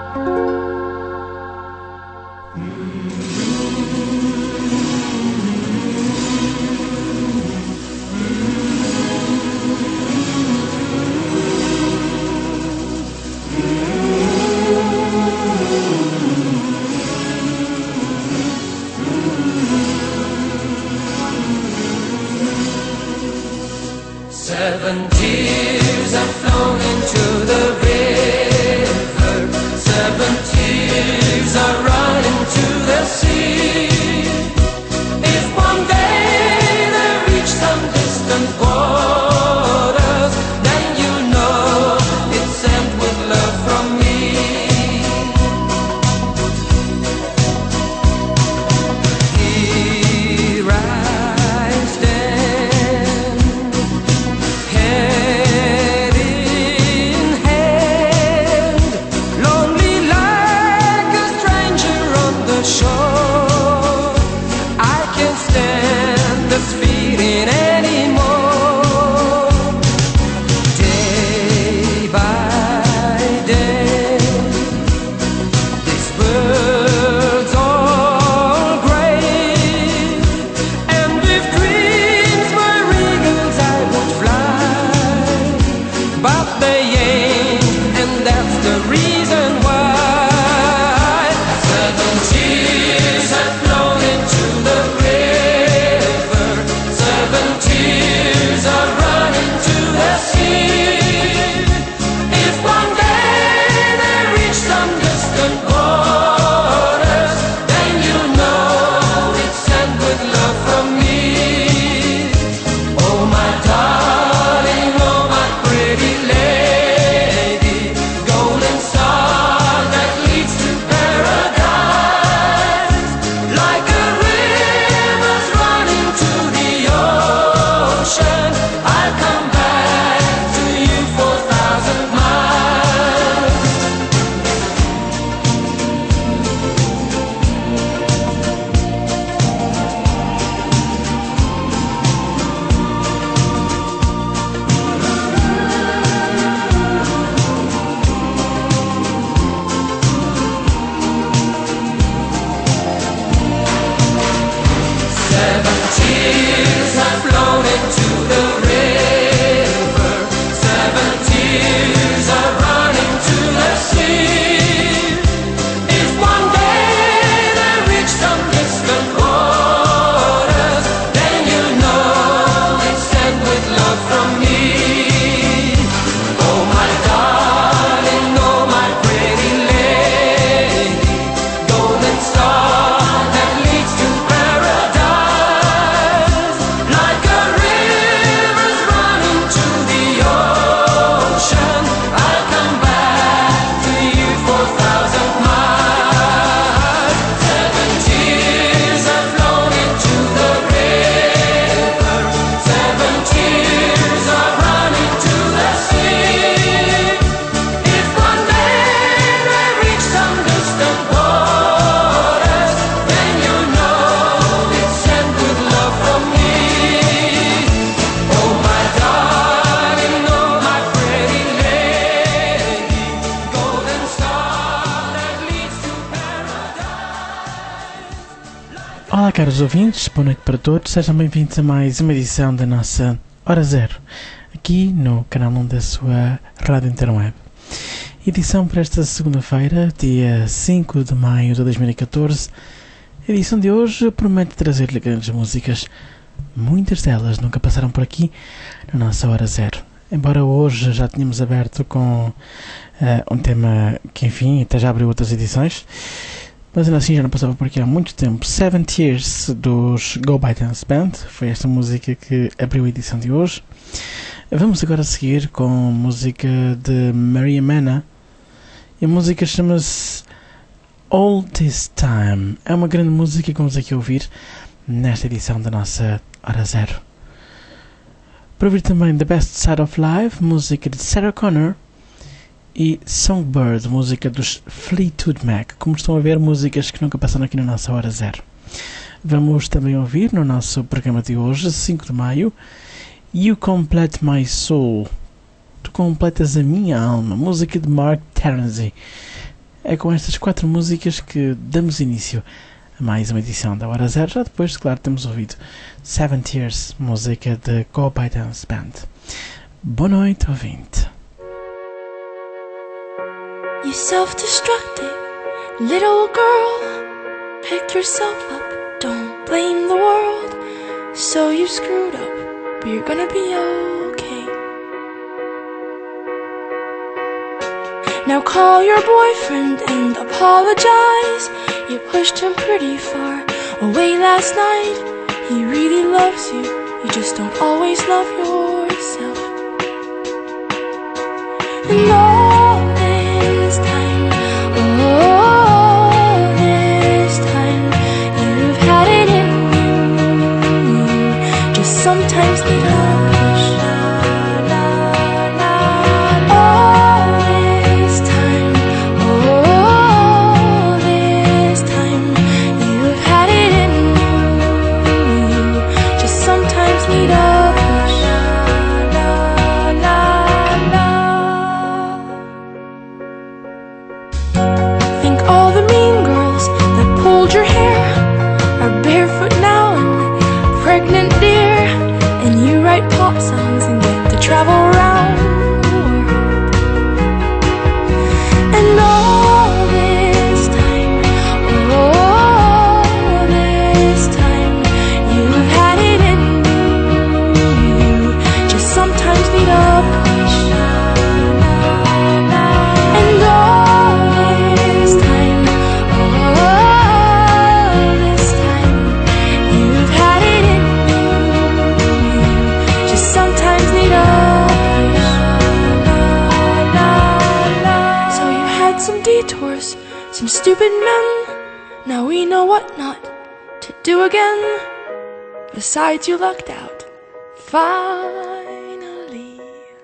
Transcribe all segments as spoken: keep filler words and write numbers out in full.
Seven tears have flown into the river. Seven tears are running to the sea. If one day they reach some distant waters, then you know it's sent with love from me. Here I stand, head in hand, lonely like a stranger on the shore. I can't stand this feeling anymore. Day by day, these birds all gray, and if dreams were eagles I would fly, but they ain't, and that's the reason why. Seven tears have flown into the river. Seven tears are running to the sea. If one day they reach some distant waters, then you know it's sent with love from me. Oh my darling, oh my pretty lady, golden star that leads to paradise. Like a river's running to the ocean, I'll come back to you for a thousand miles. Seven tears have flown into the river. Seven tears are running to the sea. If one day they reach some distant waters, then you know it's sent with love from me. Oh my darling, oh my pretty lady, golden star that leads to paradise. Like a river's running to the ocean, I'll come back to you for a thousand miles. Seven tears have flown into the river. Seven tears are running to the sea. If one day they reach some distant waters, then you know it's sent with love from me. Oh my darling, oh my pretty lady, golden star that leads to paradise. Olá, caros ouvintes, boa noite para todos, sejam bem-vindos a mais uma edição da nossa Hora Zero, aqui no canal um da sua Rádio Interweb. Edição para esta segunda-feira, dia cinco de maio de dois mil e catorze. A edição de hoje promete trazer-lhe grandes músicas, muitas delas nunca passaram por aqui na nossa Hora Zero. Embora hoje já tínhamos aberto com eh, um tema que, enfim, até já abriu outras edições, mas ainda assim já não passava por aqui há muito tempo. Seven Tears dos Go By Dance Band foi esta música que abriu a edição de hoje. Vamos agora seguir com música de Maria Mena, e a música chama-se All This Time. É uma grande música que vamos aqui ouvir nesta edição da nossa Hora Zero. Para ouvir também The Best Side of Life, música de Sarah Connor, e Songbird, música dos Fleetwood Mac. Como estão a ver, músicas que nunca passaram aqui na nossa Hora Zero. Vamos também ouvir no nosso programa de hoje, cinco de maio, You Complete My Soul, Tu Completas a Minha Alma, música de Mark Terenzi. É com estas quatro músicas que damos início a mais uma edição da Hora Zero. Já depois, claro, temos ouvido Seven Tears, música de Go By Dance Band. Boa noite, ouvinte. You self-destructed little girl, pick yourself up, don't blame the world. So you screwed up, but you're gonna be okay. Now call your boyfriend and apologize. You pushed him pretty far away last night. He really loves you, you just don't always love yourself. And all this time, all this time, you've had it in you. Just sometimes need a push. All this time, all this time, you've had it in you. Just sometimes need a push. Think all the mean girls that pulled your hair are barefoot now and pregnant, dear. And you write pop songs and get to travel around the world. And all this time, all this time, you've had it in you. Just sometimes need a push. And all this time, all this time, you've had it in you. Just sometimes need a push. So you had some detours, some stupid men. Now we know what not to do again. Besides, you lucked out finally.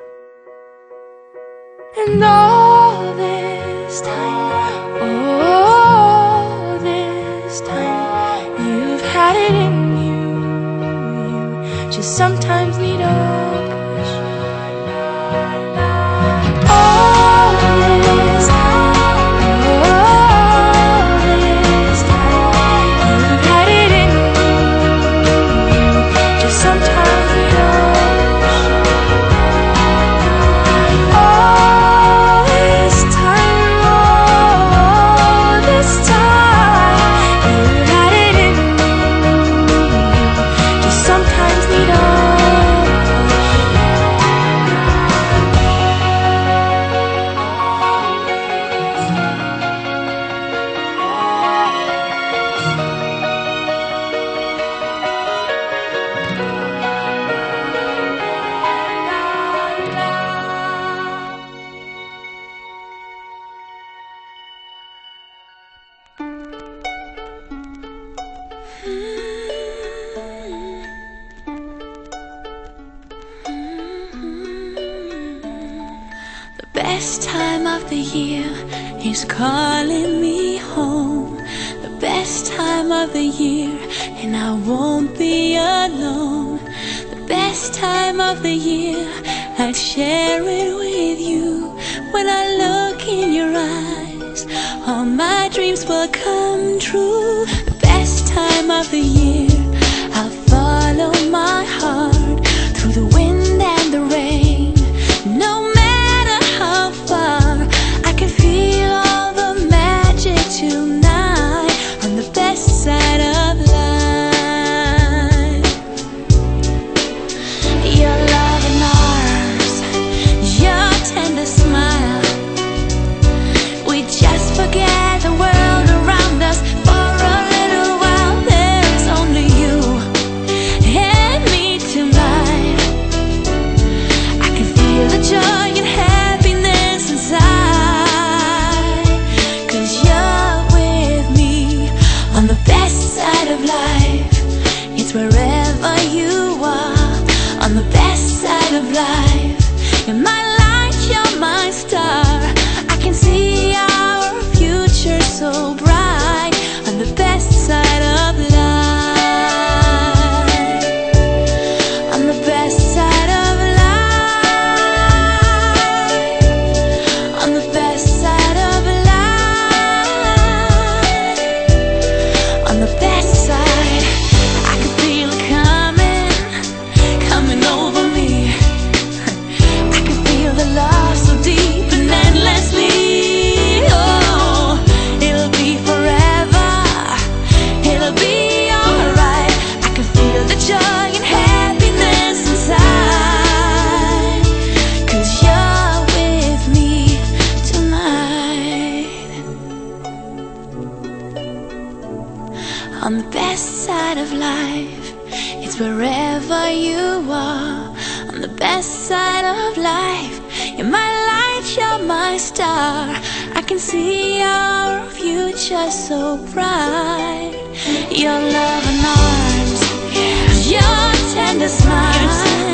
And all this time, all this time, you've had it in you. You just sometimes need a push. All this time, all this time, you've had it in you. Just sometimes need a push. All this time, all this time, you've had it in you. Just sometimes need a The best time of the year is calling me home. The best time of the year, and I won't be alone. The best time of the year, I'd share it with you. When I look in your eyes, all my dreams will come true. The best time of the year, I'll follow my heart through the wind and the rain. No matter how far, I can feel all the magic tonight on the best side of life. Your loving arms, your tender smile, we just forget the world around us for a little while. There's only on the best side of life. It's wherever you are, on the best side of life. You're my light, you're my star. I can see our future so bright. Your love and arms, your tender smile.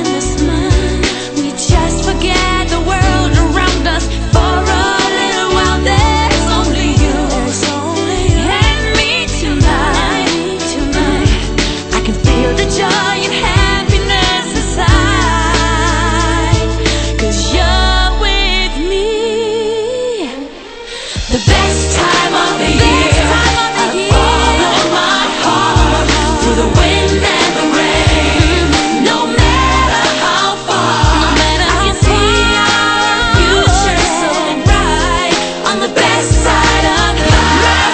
We just forget the world around us for a little while. There's only you and me tonight. I can feel the joy and happiness inside, 'cause you're with me. The best time of the year, I follow my heart through the wind and the rain. No matter how far, I can see our future so bright. On the best side of life,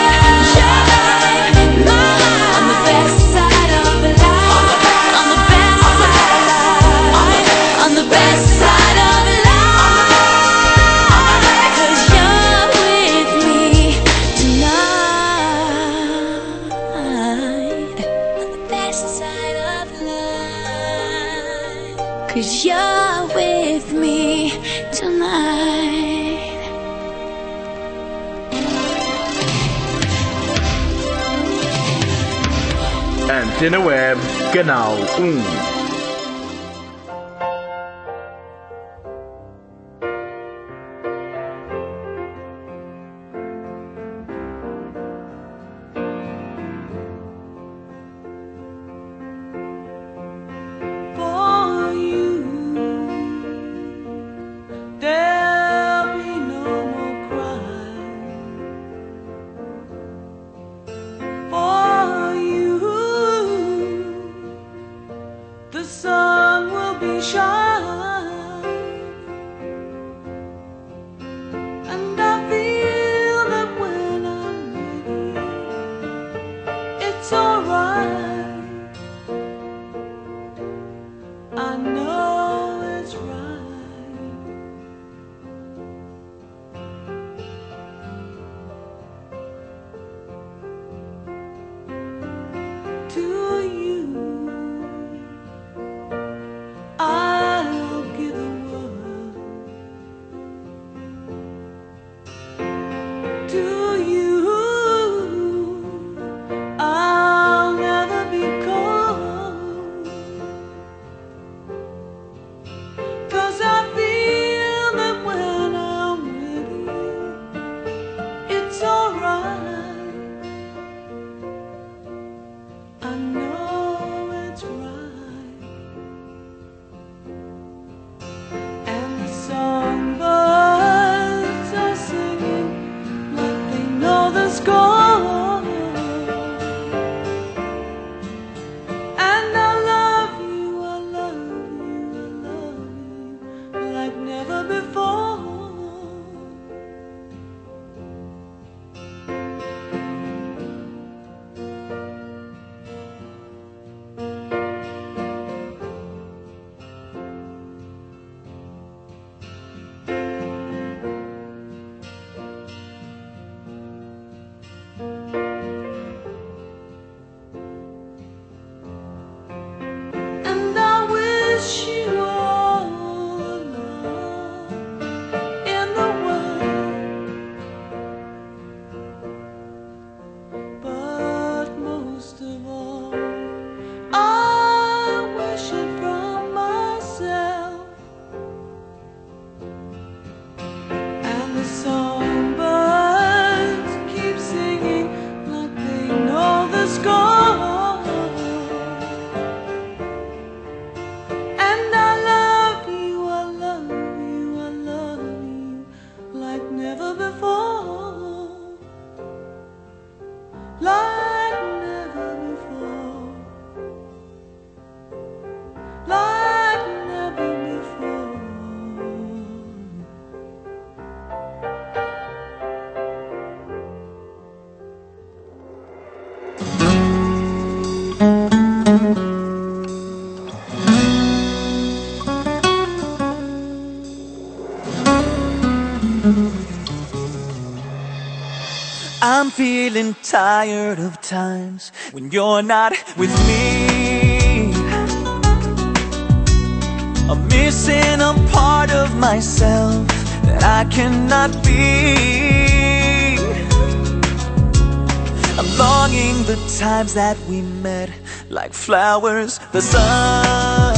on the best side of life, on the best side, on the best side of life, 'cause you're with me tonight. On the best side of life, 'cause you're with me tonight. Antena Web, Canal um. For you, there'll be no more crying. For you, the I'm feeling tired of times when you're not with me. I'm missing a part of myself that I cannot be. I'm longing the times that we met, like flowers, the sun.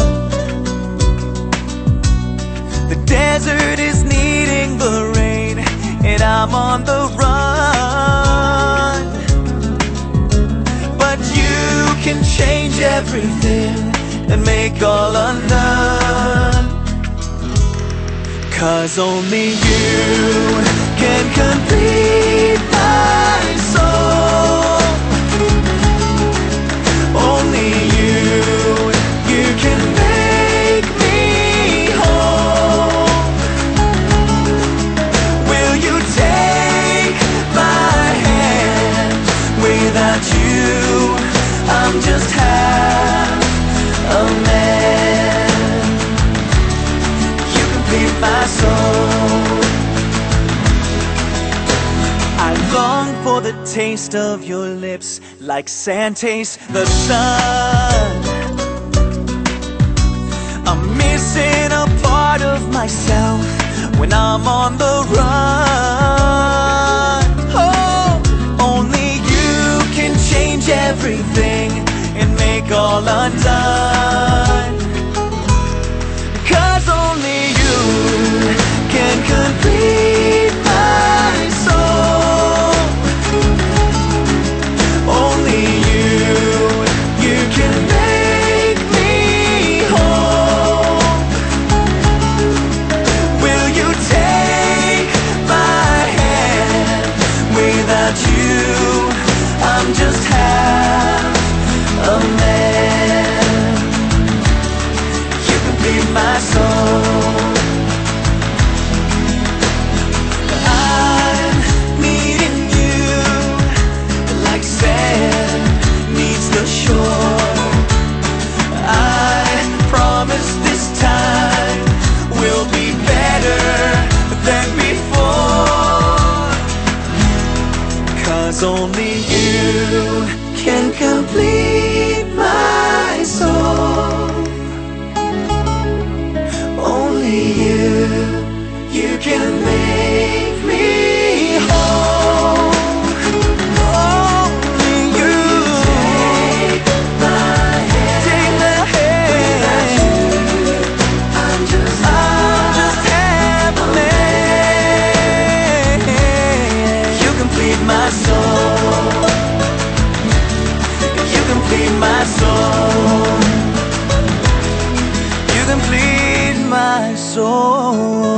The desert is needing the rain, and I'm on the run. But you can change everything and make all undone. 'Cause only you can complete my soul. Only you, you can make me whole. Will you take my hand? Without you, I'm just half a man. You complete my soul. I long for the taste of your lips, like sand tastes the sun. I'm missing a part of myself when I'm on the run. Oh, only you can change everything and make all undone. 'Cause only you can complete my soul. Only you, you can make me whole. Will you take my hand? Without you, I'm just half a man. You complete my soul. I'm needing you like sand needs the shore. I promise this time will be better than before. 'Cause only you can complete my soul. Only you, you can make me whole. Only you. Take my hand. Take my hand. I'm just, I'm just half a man. You complete my soul. You complete my soul. You complete my soul.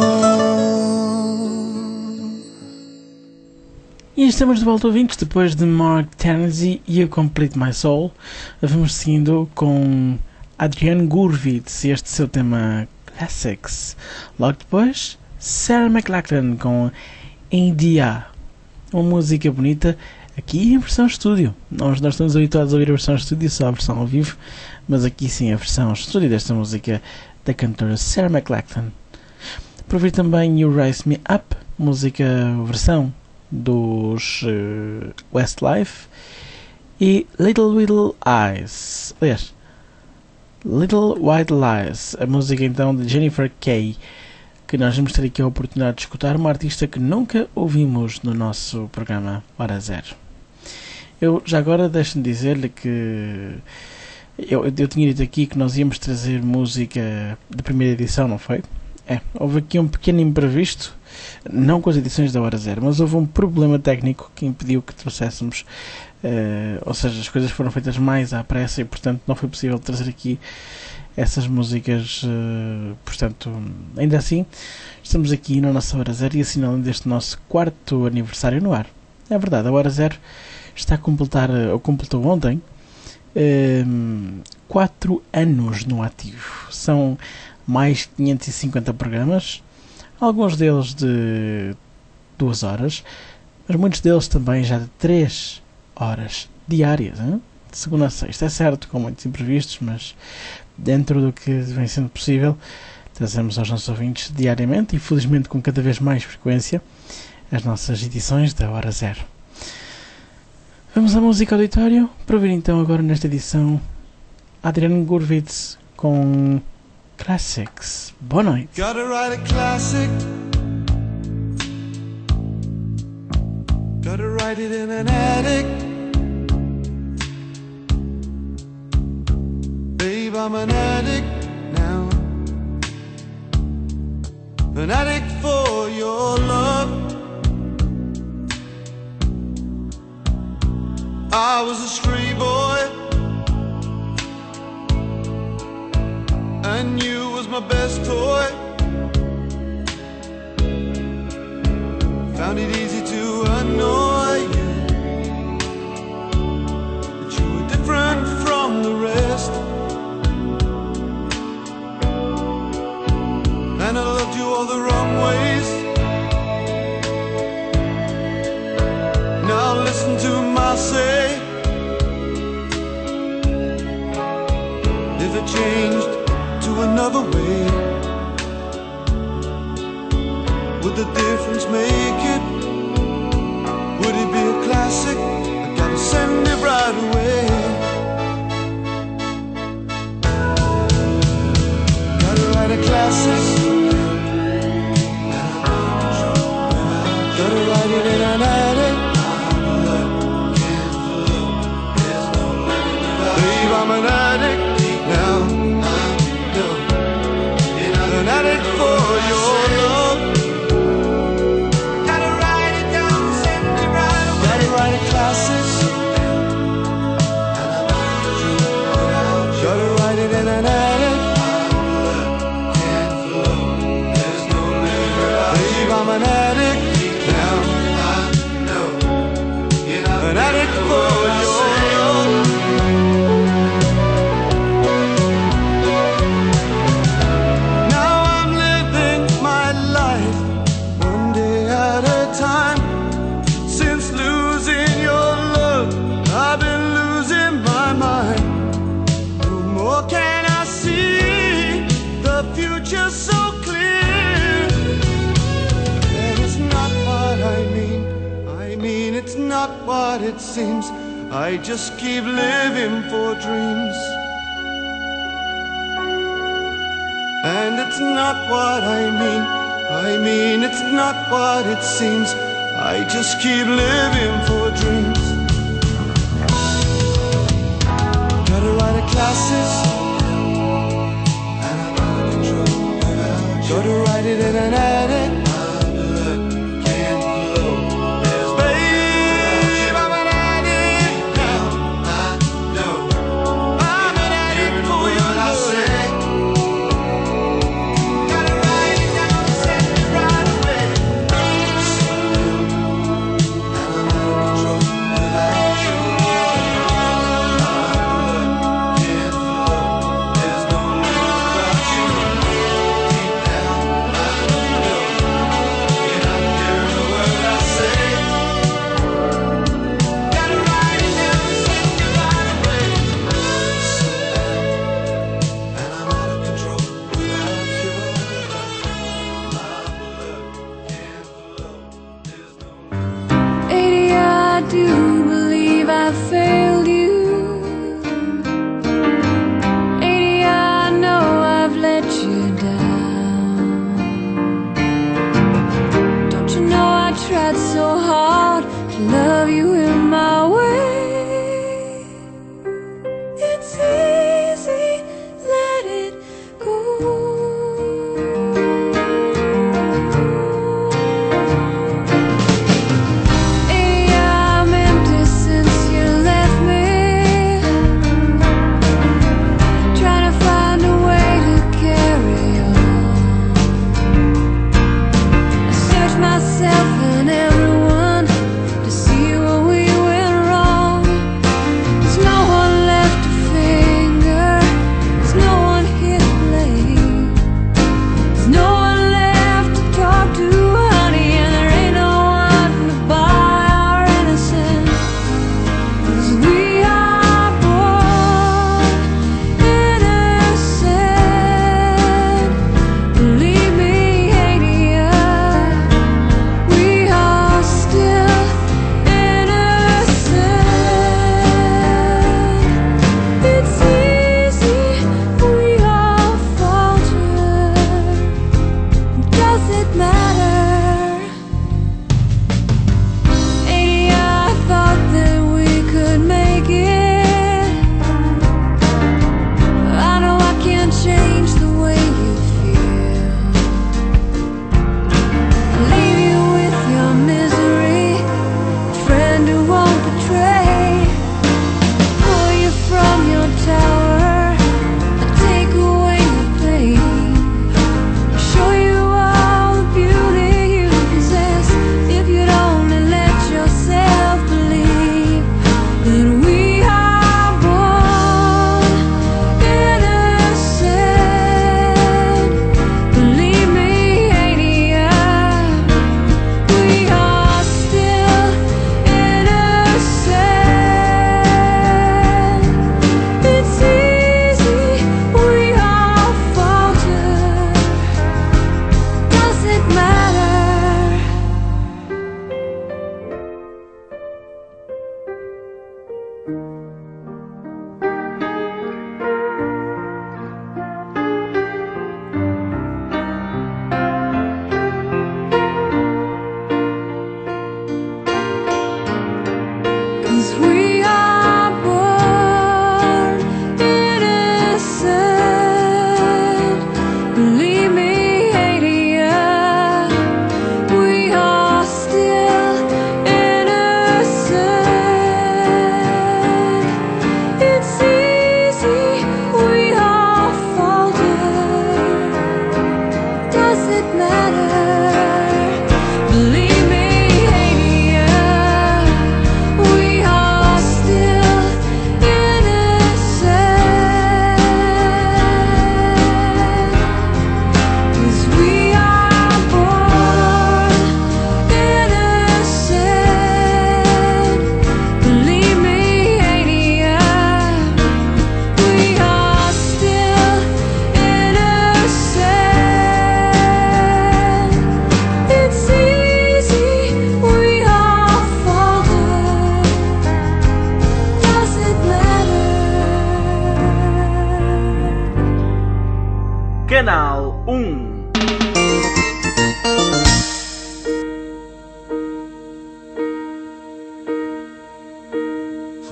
E estamos de volta, ouvintes, depois de Mark Tennessee e You Complete My Soul. Vamos seguindo com Adrian Gurvitz e este seu tema Classics. Logo depois, Sarah McLachlan com India, uma música bonita aqui em versão estúdio. Nós, nós estamos habituados a ouvir a versão estúdio, só a versão ao vivo, mas aqui sim a versão estúdio desta música da cantora Sarah McLachlan. Por ouvir também You Raise Me Up, música versão dos uh, Westlife, e Little Little Eyes, aliás, Little White Lies, a música então de Jennifer Kay, que nós vamos ter aqui a oportunidade de escutar, uma artista que nunca ouvimos no nosso programa Hora Zero. Eu já agora deixo-me dizer-lhe que eu, eu tinha dito aqui que nós íamos trazer música da primeira edição, não foi? É, houve aqui um pequeno imprevisto, não com as edições da Hora Zero, mas houve um problema técnico que impediu que trouxéssemos, uh, ou seja, as coisas foram feitas mais à pressa e portanto não foi possível trazer aqui essas músicas, uh, portanto, ainda assim, estamos aqui na nossa Hora Zero e assinalando este nosso quarto aniversário no ar. É verdade, a Hora Zero está a completar, ou completou ontem, uh, quatro anos no ativo. São mais de quinhentos e cinquenta programas, alguns deles de duas horas, mas muitos deles também já de três horas diárias, hein? De segunda a sexta. É certo, com muitos imprevistos, mas dentro do que vem sendo possível, trazemos aos nossos ouvintes diariamente e felizmente com cada vez mais frequência as nossas edições da Hora Zero. Vamos à música auditório para ouvir então agora nesta edição Adrian Gurvitz com Classics. Boa noite. Gotta write a classic. Gotta write it in an attic. Babe, I'm an addict now. An addict for your love. I was a stray boy, and you was my best toy. Found it easy to annoy you, but you were different from the rest. And I loved you all the wrong ways. Now listen to my say. If it changed to another way, would the difference make it? Would it be a classic? I gotta send it right away. Gotta write a classic. Gotta write it in an attic. Babe, I'm an addict now. An addict for your love. Gotta write it down, send it right away. Gotta write a classic. Gotta write it in an attic. Babe, I'm an addict now. An addict for your love. Not what it seems. I just keep living for dreams, and it's not what I mean. I mean it's not what it seems. I just keep living for dreams. Gotta write a classic. Gotta write it in an attic.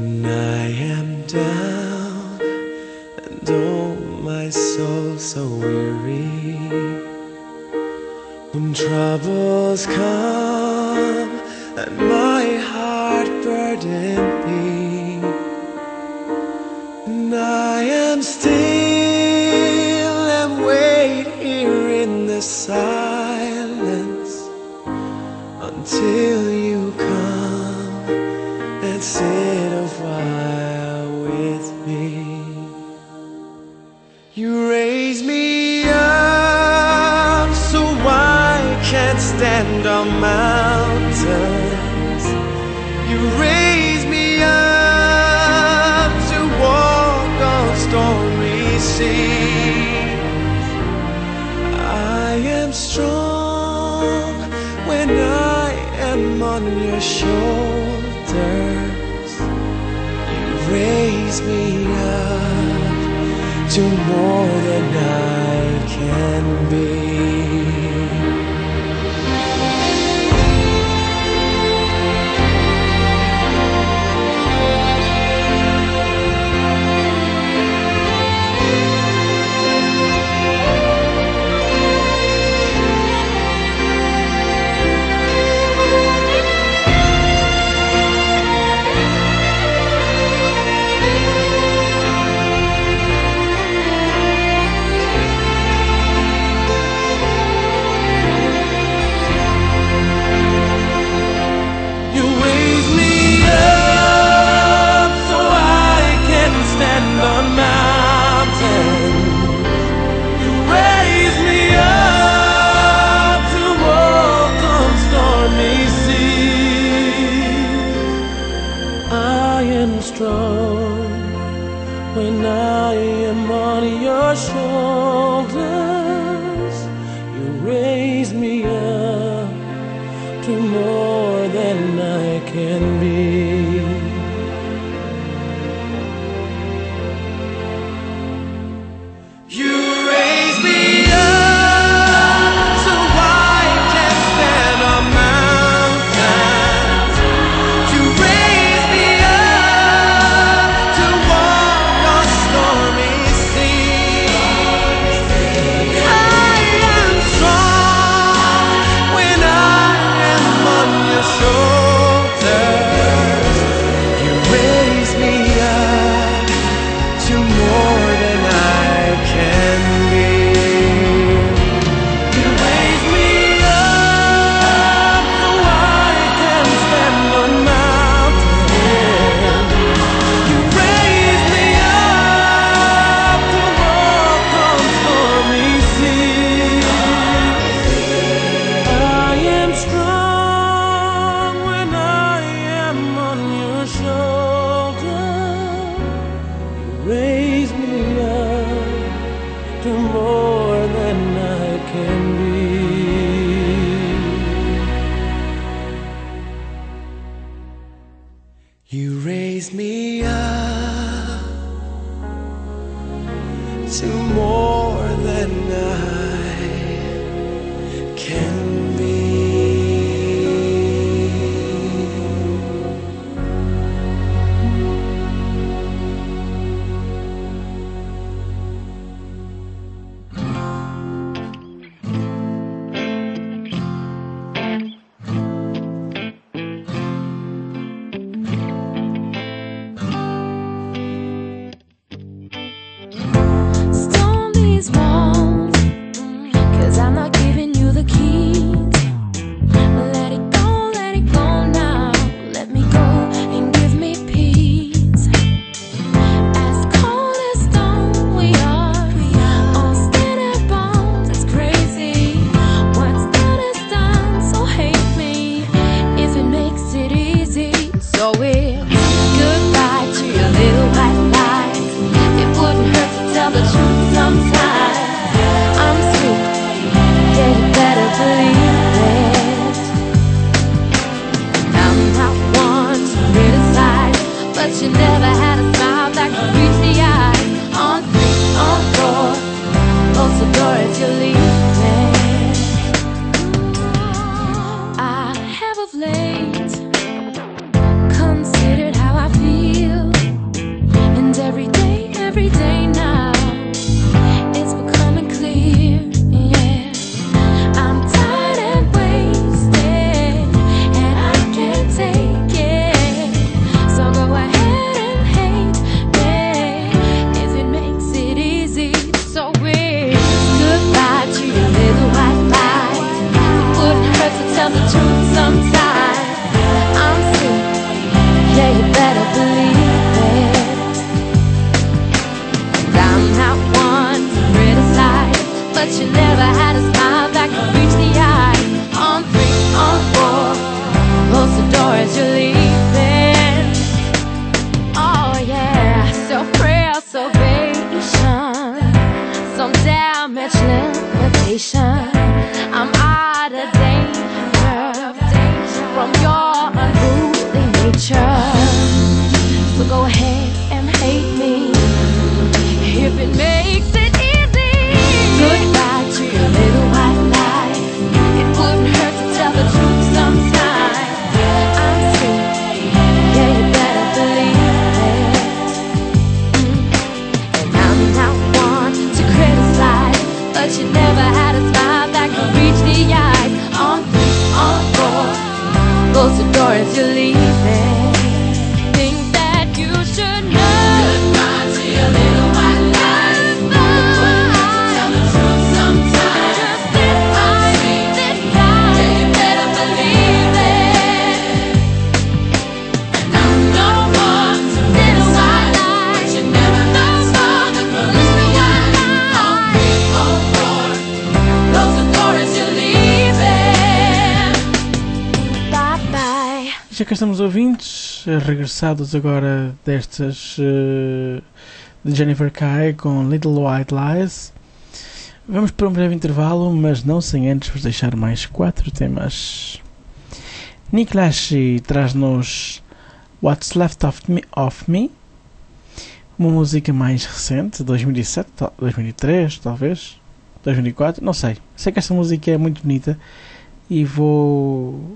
when I am down and oh my soul so weary, when troubles come and my heart burden be, and I am still and wait here in the silence until you come and sit a while with me. You raise me up so I can't stand on mountains. You raise me up to walk on stormy seas. I am strong when I am on your shoulders. You raise me up to more than I can be. Strong when I am on your shoulders. You raise me up to more than I can be. You raise me up so I can stand on mountains. You raise me raise me up to more than I can be. You raise me up to more than I can be. Walls, 'cause I'm not giving you the keys. Let it go, let it go now. Let me go and give me peace. As cold as stone we are, on skin and bones, it's crazy. What's done is done, so hate me if it makes it easy. So we're goodbye to your little white lies. It wouldn't hurt to tell the truth sometimes. You never had a smile that could reach the eye. On three, on four, close the door as you're leaving. I have of late considered how I feel. go ahead and hate me if it makes it easy. Goodbye to your little white lies. It wouldn't hurt to tell the truth sometimes. I'm sick, yeah, you better believe it. And I'm not one to criticize, but you never had a smile that could reach the eyes. On three, on four, close the door as you're leaving. Think that you should know. Goodbye to your little white lies. Tell the truth sometimes. Just this time, this time, yeah, you better believe it. And I'm no one to little white lies, but you never saw the little white lies. On three, on four, close the door as you're leaving. Bye bye. Já que estamos ouvintes, regressados agora destas uh, de Jennifer Kay com Little White Lies, vamos para um breve intervalo, mas não sem antes vos deixar mais quatro temas. Nick Lachey traz-nos What's Left of Me, of Me, uma música mais recente, dois mil e sete, dois mil e três talvez, dois mil e quatro, não sei. Sei que esta música é muito bonita e vou...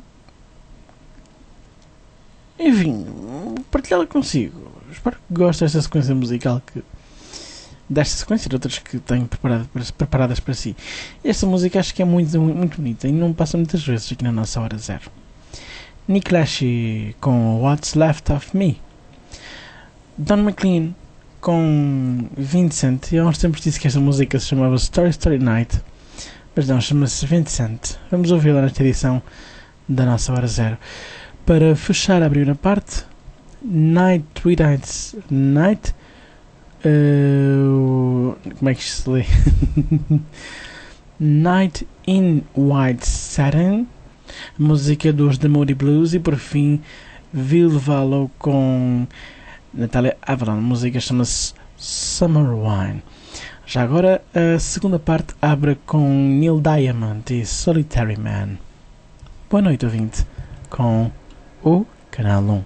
enfim, partilhá-la consigo. Espero que gostem desta sequência musical, que, desta sequência e de outras que tenho preparado para, preparadas para si. Esta música acho que é muito, muito bonita e não passa muitas vezes aqui na nossa Hora Zero. Nick Lachey com What's Left of Me. Don McLean com Vincent. E há uns tempos disse que esta música se chamava Story Story Night, mas não, chama-se Vincent. Vamos ouvi-la nesta edição da nossa Hora Zero. Para fechar a primeira parte, Night, Three Nights, Night, uh, como é que isto se lê? Night in White Satin, música dos The Moody Blues, e por fim, Ville Valo com Natalia Avalon, a música chama-se Summer Wine. Já agora, a segunda parte abre com Neil Diamond e Solitary Man. Boa noite, ouvinte, com o Canal um.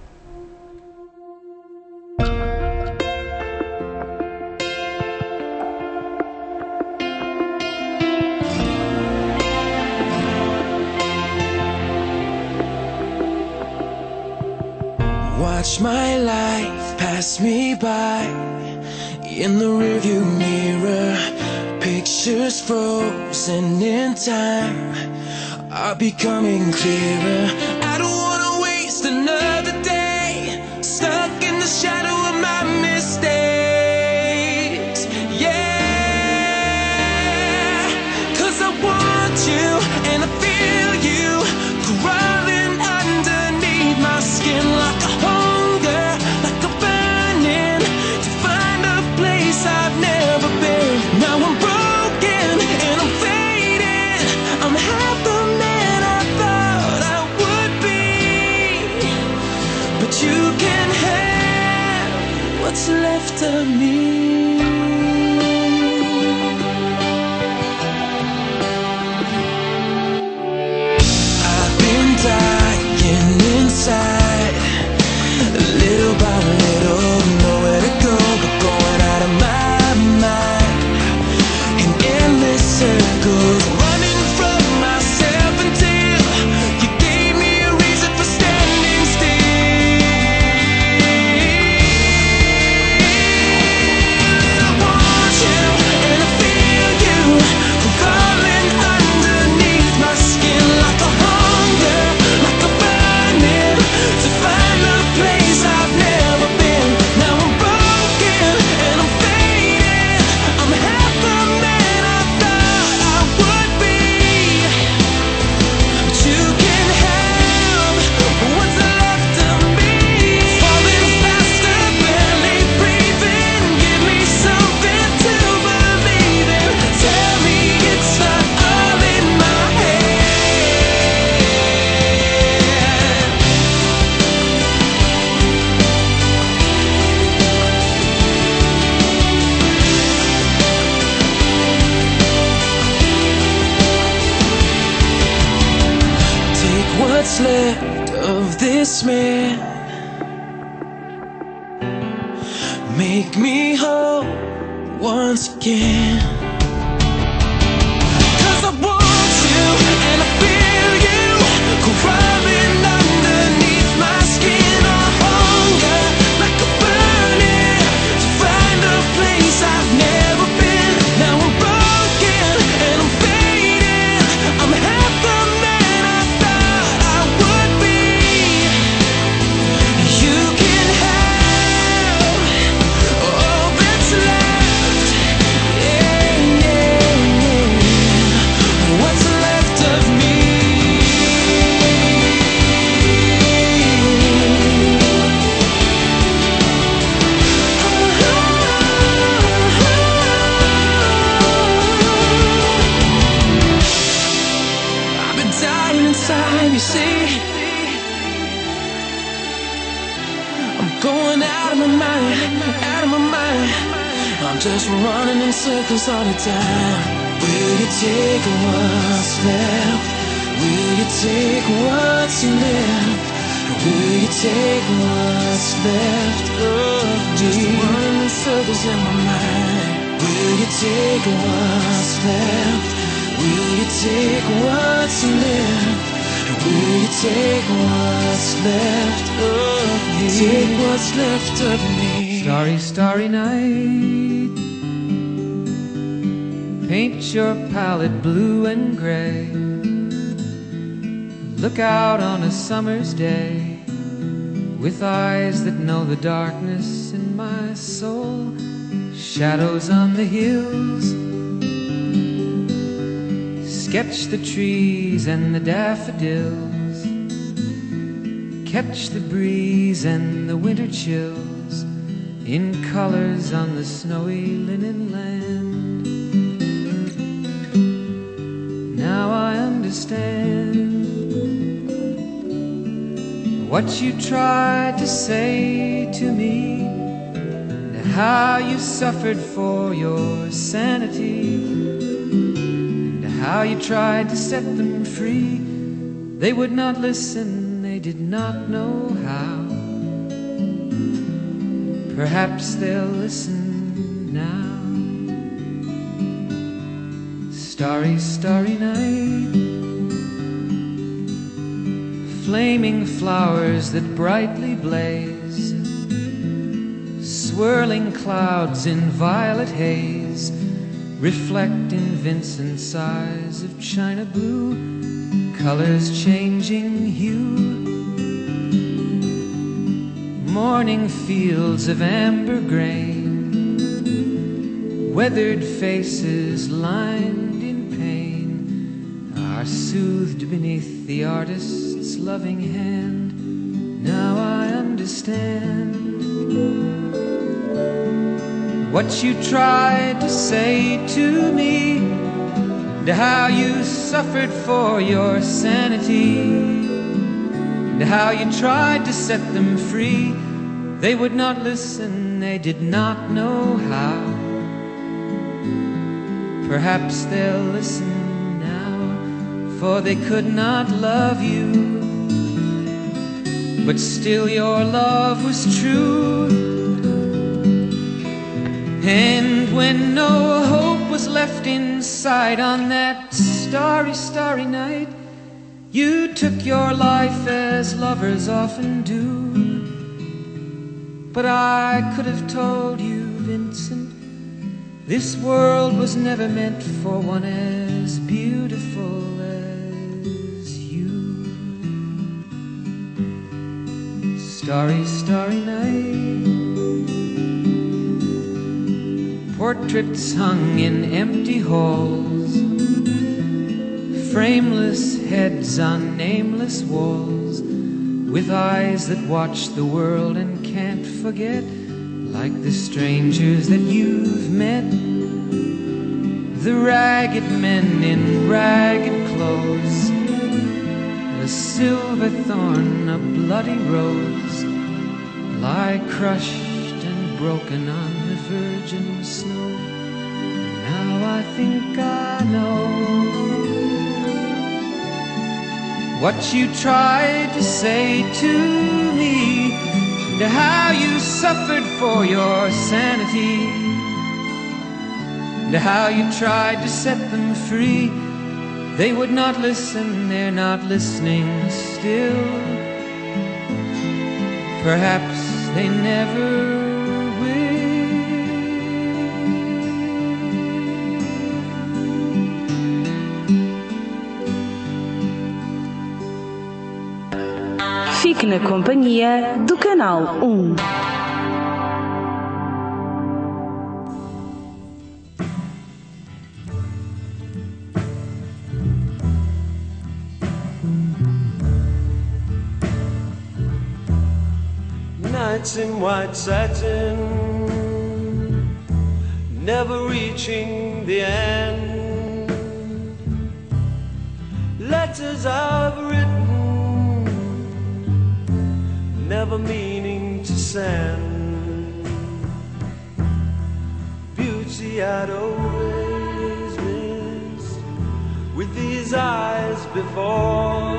Watch my life pass me by in the rearview mirror. Pictures frozen in time are becoming clearer. I don't wanna waste another day stuck in the shadow of my mistakes. Yeah, 'cause I want you and I feel you crawling underneath my skin like a hunger, like a burning to find a place I've never been. Now I'm broken and I'm fading. I'm half the man I thought I would be, but you can have what's left of me. I've been dying inside, little by little, nowhere to go but going out of my mind, in endless circles, running from myself until you gave me a reason for standing still. I want you and I feel you crawling underneath my skin like a hunger, like a burning to find a place I've never been. Now I'm broken and I'm fading. I'm half the man I thought I would be, but you can have what's left of me. Falling faster, barely breathing. Give me something to believe in. Tell me it's not all in my head. Take what's left of this man make me whole once again. 'Cause I want you and I feel you crawling underneath my skin. I hunger like a burning to find a place I've never been. Now I'm broken and I'm fading. I'm half the man I thought I would be. You can have all that's left. Yeah, yeah, yeah. What's left of me? I've been dying inside, you see. I'm going out of my mind, out of my mind. I'm just running in circles all the time. Will you take what's left? Will you take what's left? Will you take what's left of me? Just running in circles in my mind. Will you take what's left? Will you take what's left? Will you take what's left of me? Take what's left of me. Starry, starry night, paint your palette blue and gray. Look out on a summer's day with eyes that know the darkness in my soul. Shadows on the hills, sketch the trees and the daffodils. Catch the breeze and the winter chills in colors on the snowy linen land. Now I understand what you tried to say to me, and how you suffered for your sanity, and how you tried to set them free. They would not listen, they did not know how. Perhaps they'll listen now. Starry, starry night, flaming flowers that brightly blaze, swirling clouds in violet haze, reflect in Vincent's eyes of china blue, colors changing hue. Morning fields of amber grain, weathered faces lined in pain, are soothed beneath the artist's loving hand. Now I understand what you tried to say to me, and how you suffered for your sanity, and how you tried to set them free. They would not listen, they did not know how. Perhaps they'll listen now, for they could not love you, but still your love was true. And when no hope was left inside on that starry, starry night, you took your life as lovers often do. But I could have told you, Vincent, this world was never meant for one as beautiful as you. Starry, starry night, portraits hung in empty halls, frameless heads on nameless walls, with eyes that watch the world and can't forget, like the strangers that you've met, the ragged men in ragged clothes, a silver thorn, a bloody rose, lie crushed and broken on the virgin snow. Now I think I know what you tried to say to me, and how you suffered for your sanity, and how you tried to set them free. They would not listen, they're not listening still. Perhaps they never Fique na companhia do Canal um. Nights in white satin, never reaching the end. Letters I've written, never meaning to send. Beauty I'd always missed with these eyes before.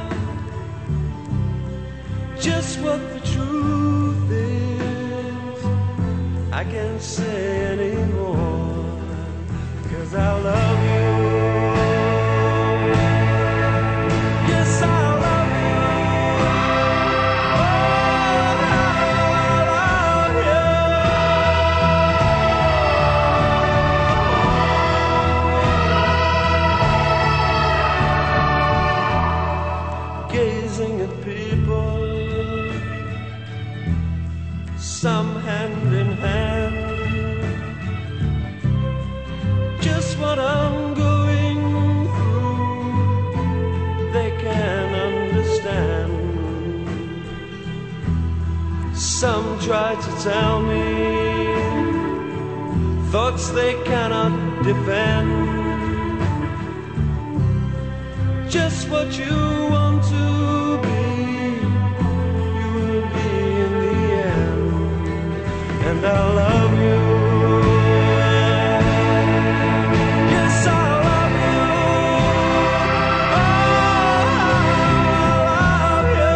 Just what the truth is, I can't say anymore, 'cause I love you. Yes, I love you. Gazing at people, some hand in hand, just what I'm going through, they can understand. Some try to tell me thoughts they cannot defend. Just what you want to be, you will be in the end. And I love you. Yes, I love you. Oh, I love you.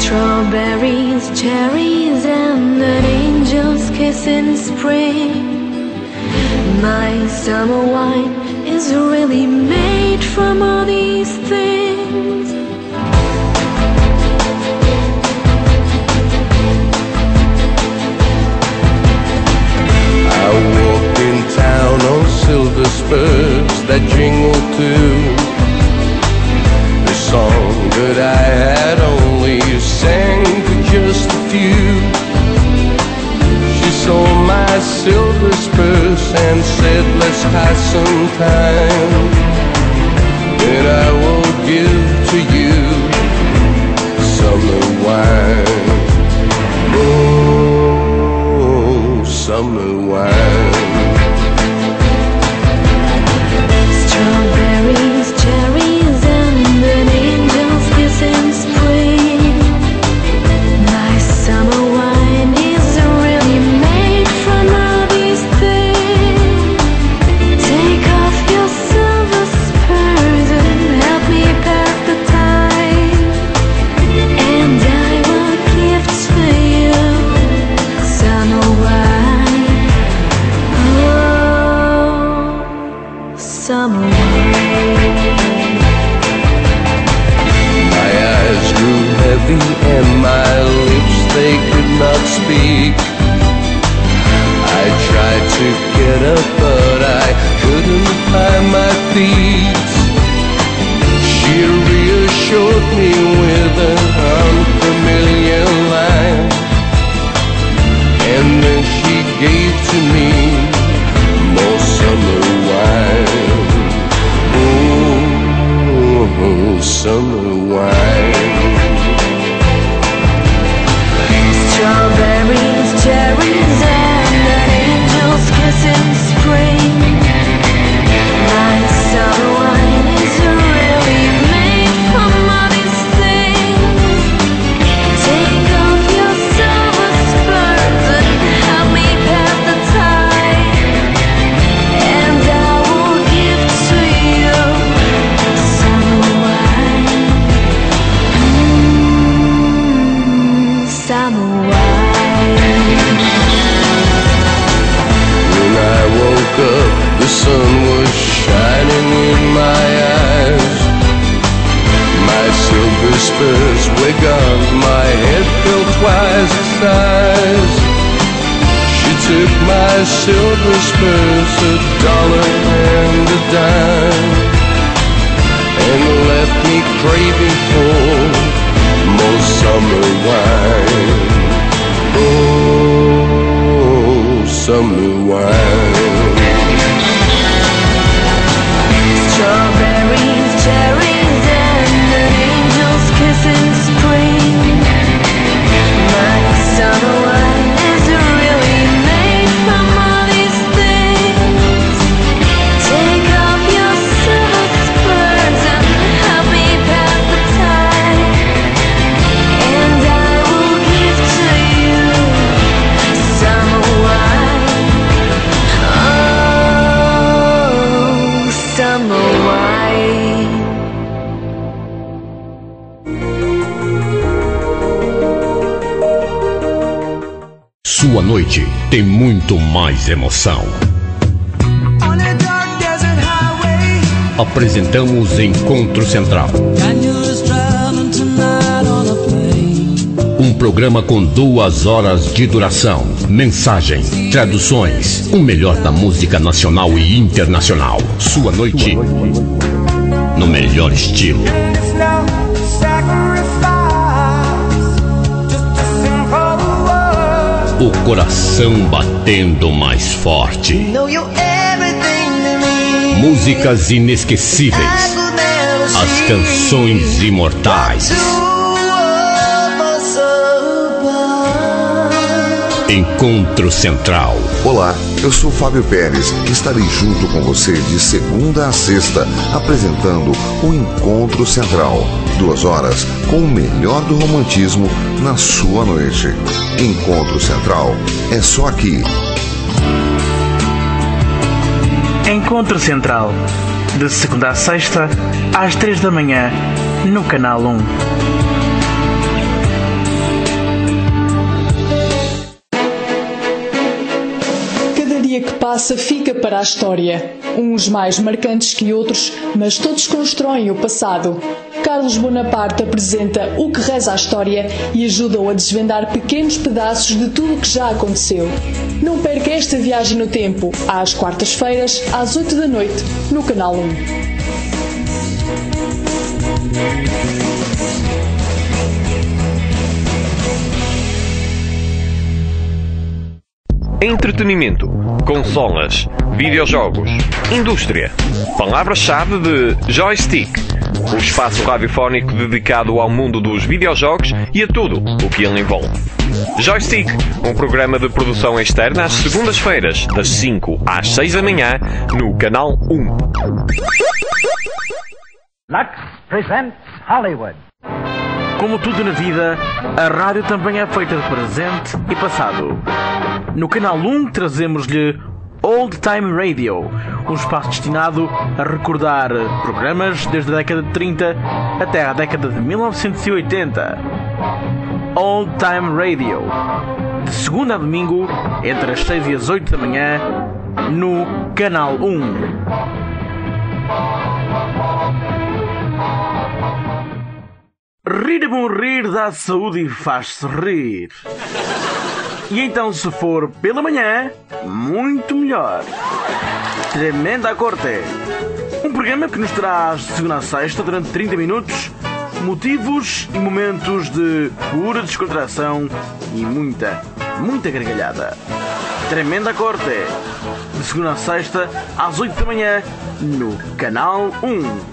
Strawberries, cherries, and an angel's kiss in spring. My summer wine is really made from all these things. I walked in town on silver spurs that jingle too. The song that I had only sang to just a few. She saw my silver spurs and said, let's pass some time. Then I will give to you summer wine. Oh, summer wine. Strawberries, cherries, and an angel's kiss in spring. My summer wine is really made from all these things. Take off your silver spurs and help me pass the time, and I will give to you summer wine. Oh, summer wine. My eyes grew heavy and my lips, they could not speak. I tried to get up but I couldn't find my feet. She reassured me with an unfamiliar line, and then she gave to me more summer wine. Oh, summer wine. Strawberries, cherries, and an angel's kiss in spring. My summer wine is really made from all these things. Take off your silver spurs and help me pass the time, and I will give to you summer wine. Mm, summer wine. When I woke up, the sun was shining in my eyes. My silver spurs were gone, my head felt twice the size. She took my silver spurs, a dollar and a dime, and left me craving for more summer wine. Oh, summer wine. Strawberries, cherries, and an angel's kiss in spring. My summer wine is really made from all these things. Take off your silver spurs and help me pass the time, and I will give to you summer wine. Oh, summer wine. Sua noite tem muito mais emoção. On a dark desert highway, Apresentamos Encontro Central, Daniel is traveling tonight on a plane. um programa com duas horas de duração, mensagens, traduções, o melhor da música nacional e internacional. Sua noite no melhor estilo. It's no sacrifice, just a simple word. O coração batendo mais forte. Know you're everything to me. Músicas inesquecíveis. I could never As see canções imortais. two of us apart. Encontro Central. Olá, eu sou Fábio Pérez e estarei junto com você de segunda a sexta, apresentando o Encontro Central. Duas horas com o melhor do romantismo na sua noite. Encontro Central é só aqui. Encontro Central, de segunda a sexta, às três da manhã, no Canal um. passa fica para a história. Uns mais marcantes que outros, mas todos constroem o passado. Carlos Bonaparte apresenta o que reza a história e ajuda-o a desvendar pequenos pedaços de tudo o que já aconteceu. Não perca esta viagem no tempo, às quartas-feiras, às oito da noite, no Canal um. Entretenimento, consolas, videojogos, indústria. Palavra-chave de Joystick, o espaço radiofónico dedicado ao mundo dos videojogos e a tudo o que ele envolve. Joystick, um programa de produção externa às segundas-feiras, das cinco às seis da manhã, no Canal um. Lux presents Hollywood. Como tudo na vida, a rádio também é feita de presente e passado. No Canal um trazemos-lhe Old Time Radio, um espaço destinado a recordar programas desde a década de trinta até à década de mil novecentos e oitenta. Old Time Radio, de segunda a domingo, entre as seis e as oito da manhã, no Canal um. Rir é bom rir, dá saúde e faz-se rir. E então, se for pela manhã, muito melhor. Tremenda Corte, um programa que nos traz de segunda a sexta, durante trinta minutos, motivos e momentos de pura descontração e muita, muita gargalhada. Tremenda Corte, de segunda a sexta, às oito da manhã, no Canal um.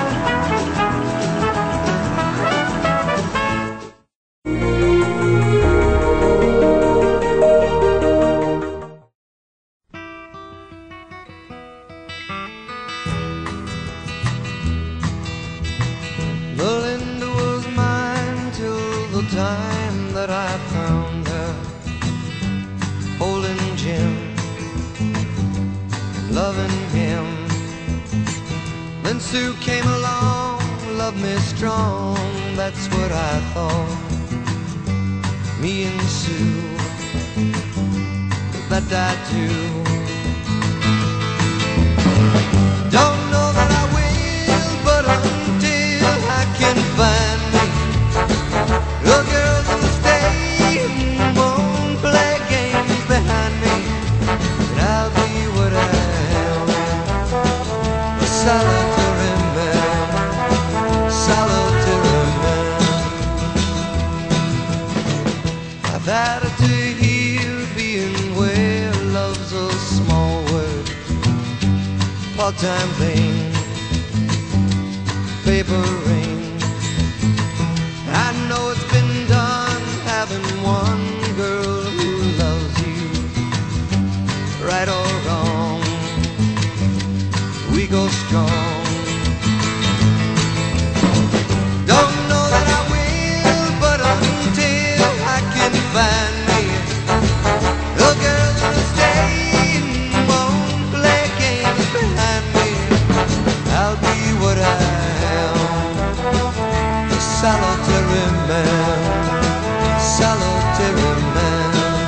Sue came along, loved me strong, that's what I thought. Me and Sue, that I do. Don't know that I will, but until I can find me a girl that'll stay and won't play games behind me, and I'll be what I am, a solid. That to hear being where love's a small word, part-time thing, paper ring. I know it's been done having one girl who loves you, right or wrong, we go strong. Don't know that I will, but until I can find me a girl that'll stay and won't play games behind me, I'll be what I am, a solitary man, solitary man.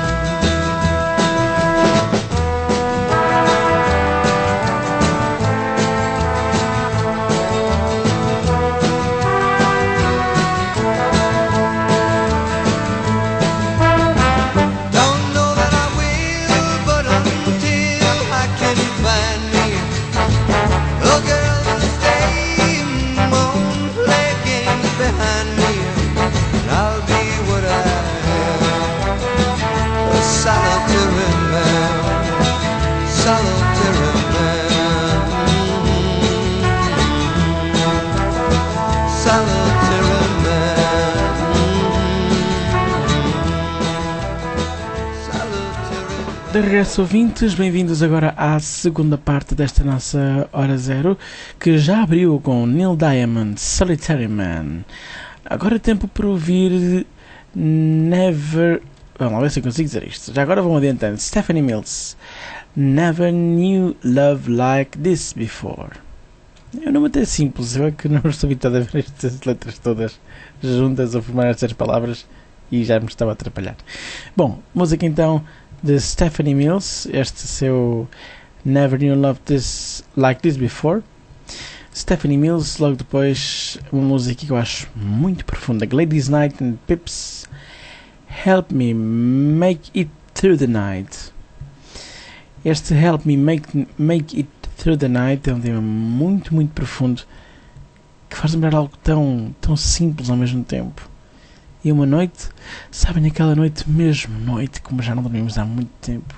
De regresso, ouvintes, bem-vindos agora à segunda parte desta nossa Hora Zero, que já abriu com Neil Diamond, Solitary Man. Agora é tempo para ouvir Never... Vamos lá ver se eu consigo dizer isto. Já agora vão adiantando. Stephanie Mills, Never Knew Love Like This Before. É um nome até simples, eu é que não estou habituado a ver estas letras todas juntas a formar estas palavras e já me estava a atrapalhar. Bom, música então de Stephanie Mills, este seu Never Knew Love This Like This Before. Stephanie Mills, logo depois uma música que eu acho muito profunda, Gladys Knight and Pips, Help Me Make It Through the Night. Este Help Me Make, Make It Through the Night é um tema muito, muito profundo, que faz lembrar algo tão, tão simples ao mesmo tempo. E uma noite, sabem, aquela noite mesmo, noite como já não dormimos há muito tempo.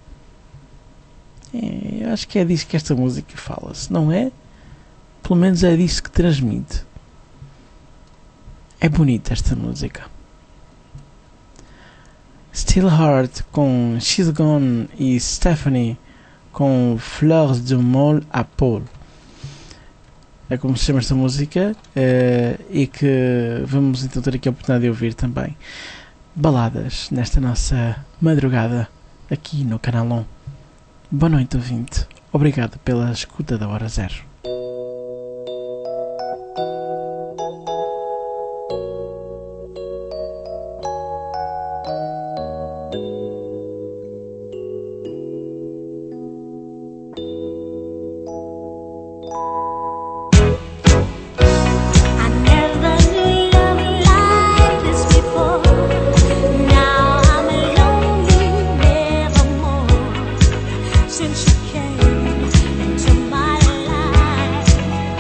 É, eu acho que é disso que esta música fala, se não é, pelo menos é disso que transmite. É bonita esta música. Still Heart com She's Gone e Stephanie com Fleurs de Mol à Paul. É como se chama esta música, uh, e que vamos então ter aqui a oportunidade de ouvir também baladas nesta nossa madrugada aqui no Canal um. Boa noite, ouvinte. Obrigado pela escuta da Hora Zero. Since you came into my life,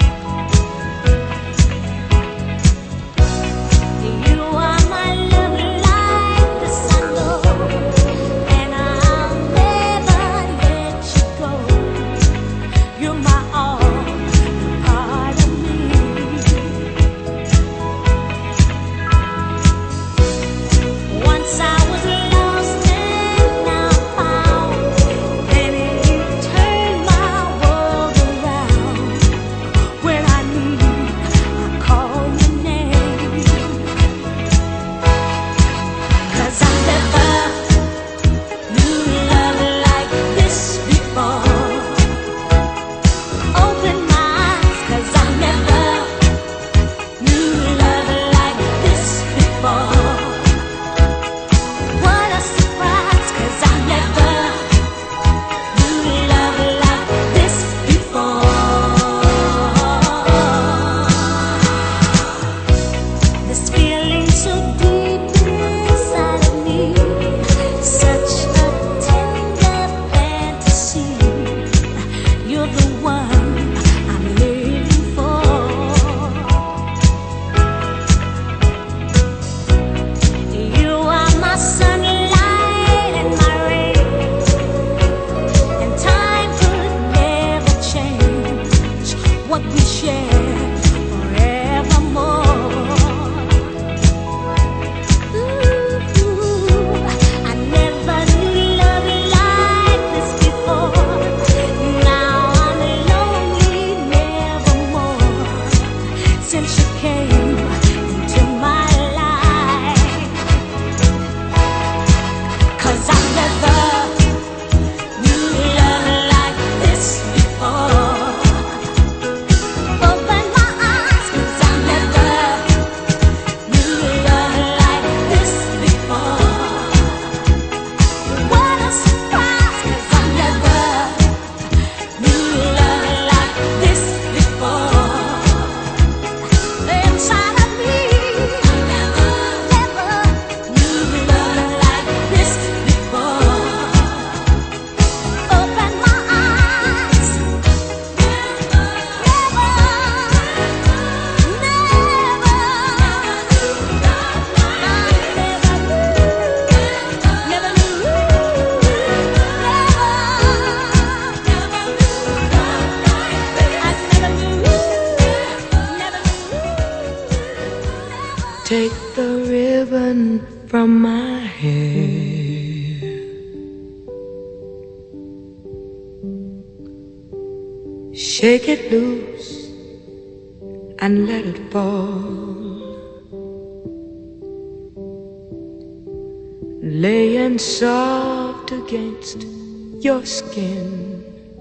Take the ribbon from my hair. Shake it loose and let it fall. Laying soft against your skin,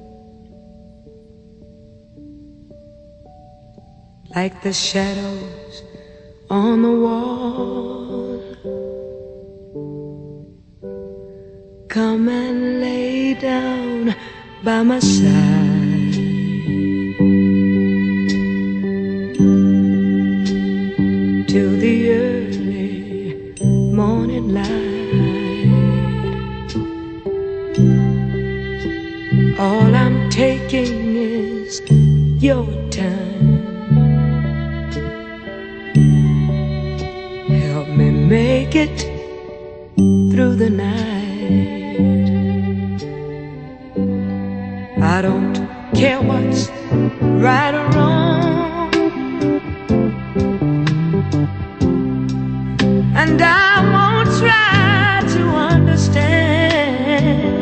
like the shadows on the wall. come and lay down by my side. Till the early morning light. All I'm taking is your time. Help me make it through the night. I don't care what's right or wrong, and I won't try to understand.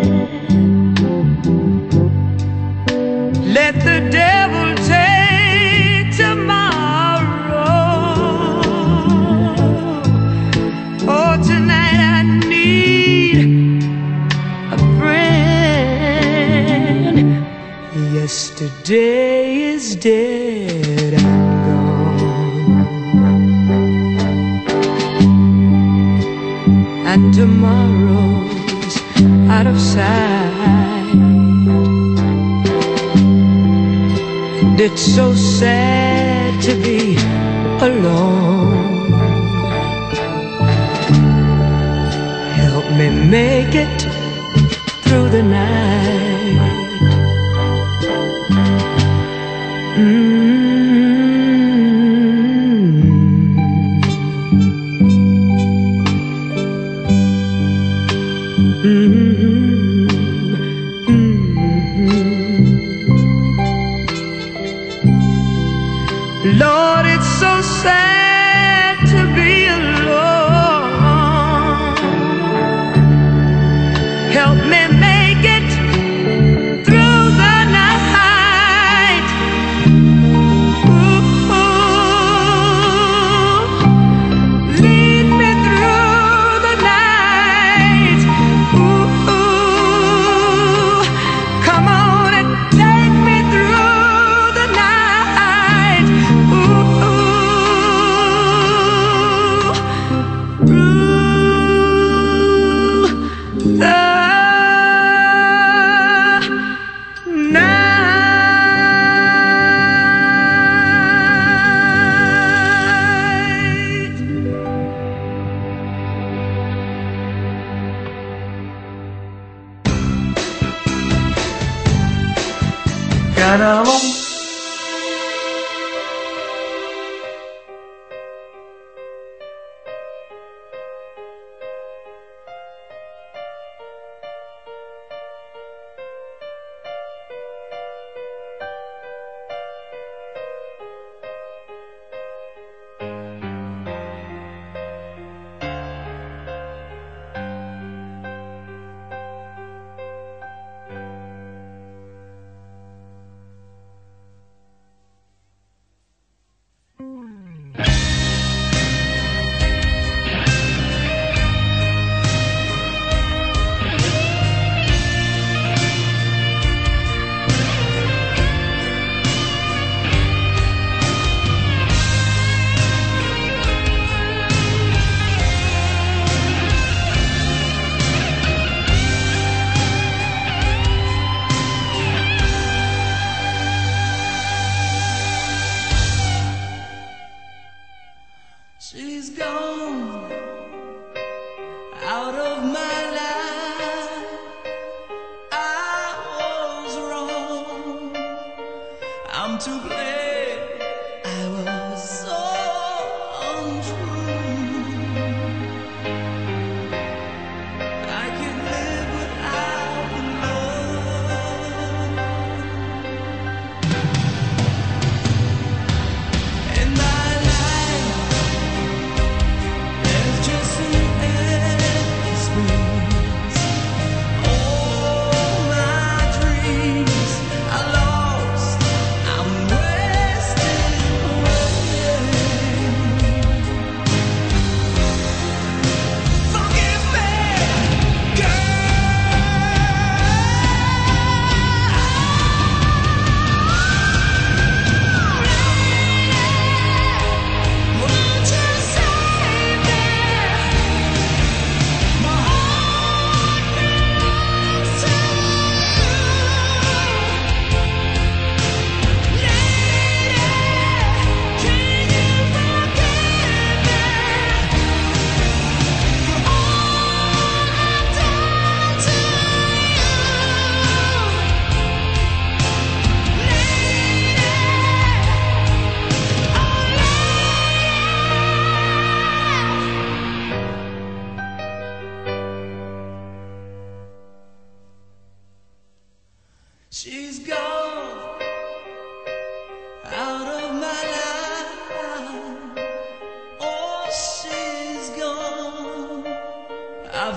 Let the devil take tomorrow. Oh, tonight I need a friend. Yesterday is dead and gone, and tomorrow's out of sight. And it's so sad to be alone. Help me make it through the night. Lord, it's so sad to be alone. Help me make it through the night. Ooh, lead me through the night. Ooh, come on and take me through the night. Canal um. She's gone out of my life. I was wrong. I'm to blame. I was so untrue. I can't live without the love. In my life, there's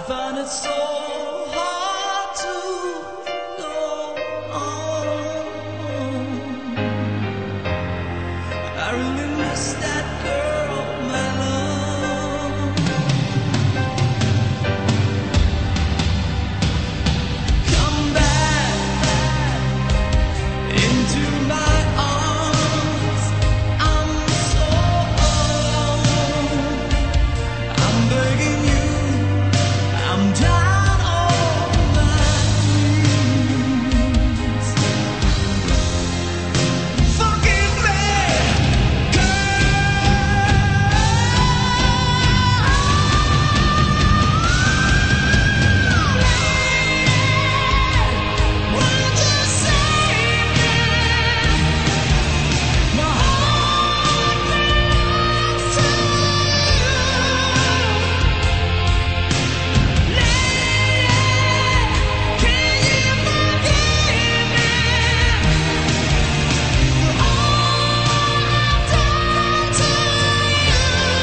find it so hard to go on. I really miss that girl, my love. Come back into my arms. I'm so alone. I'm begging you. I'm down on my knees. Forgive me, girl. Would you save me? My heart belongs to you. Can you forgive me for all I've done to you?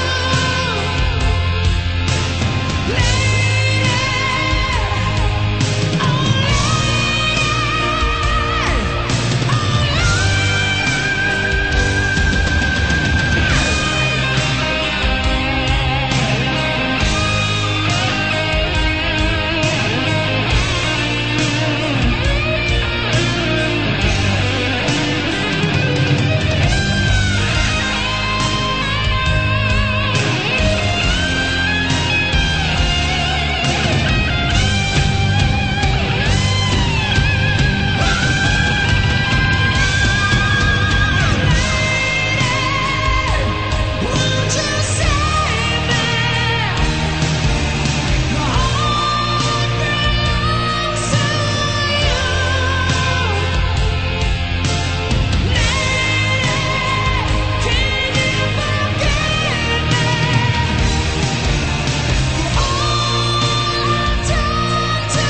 Would you save me? My heart belongs to you. Can you forgive me for all I've done to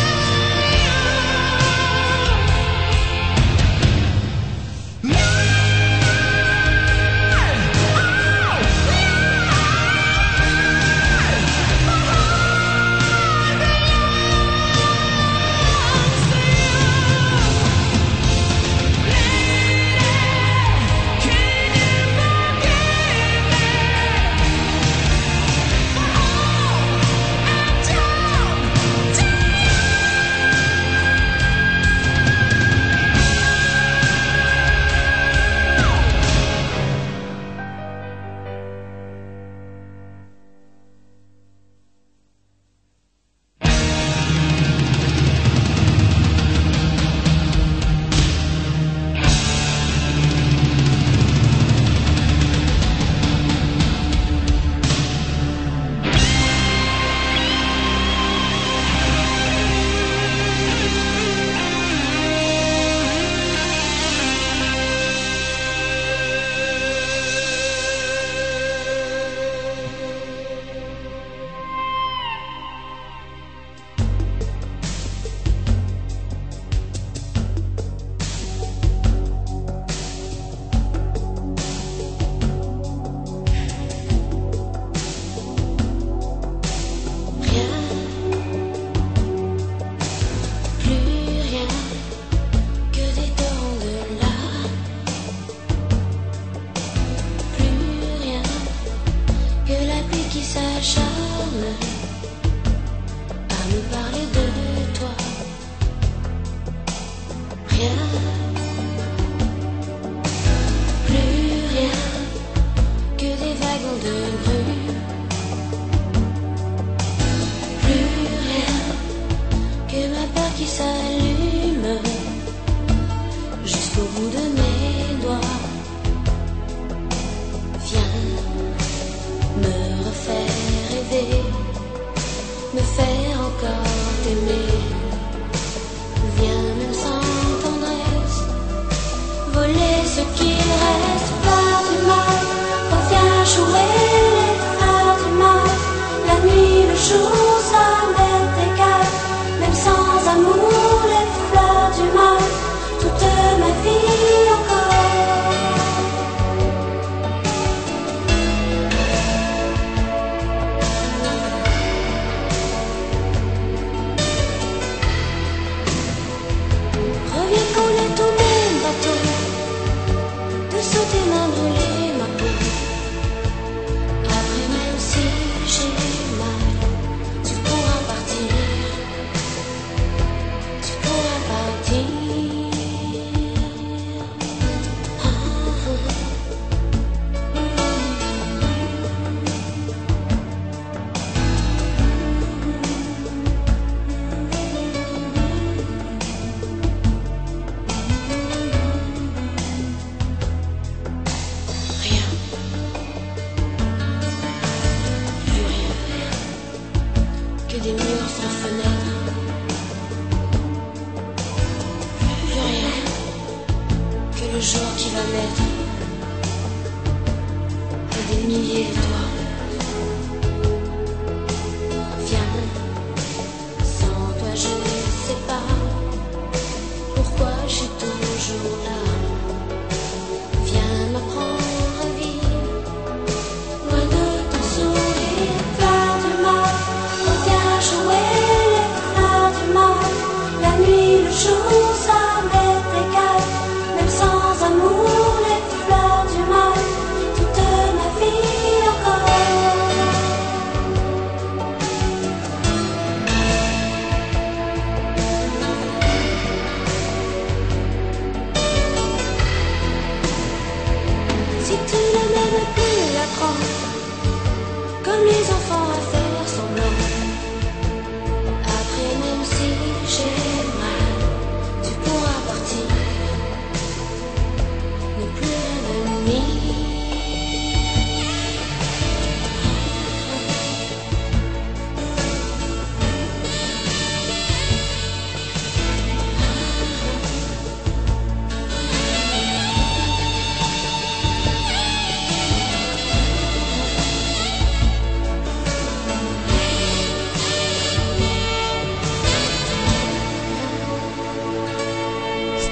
jour, ça m'est égal, même sans amour.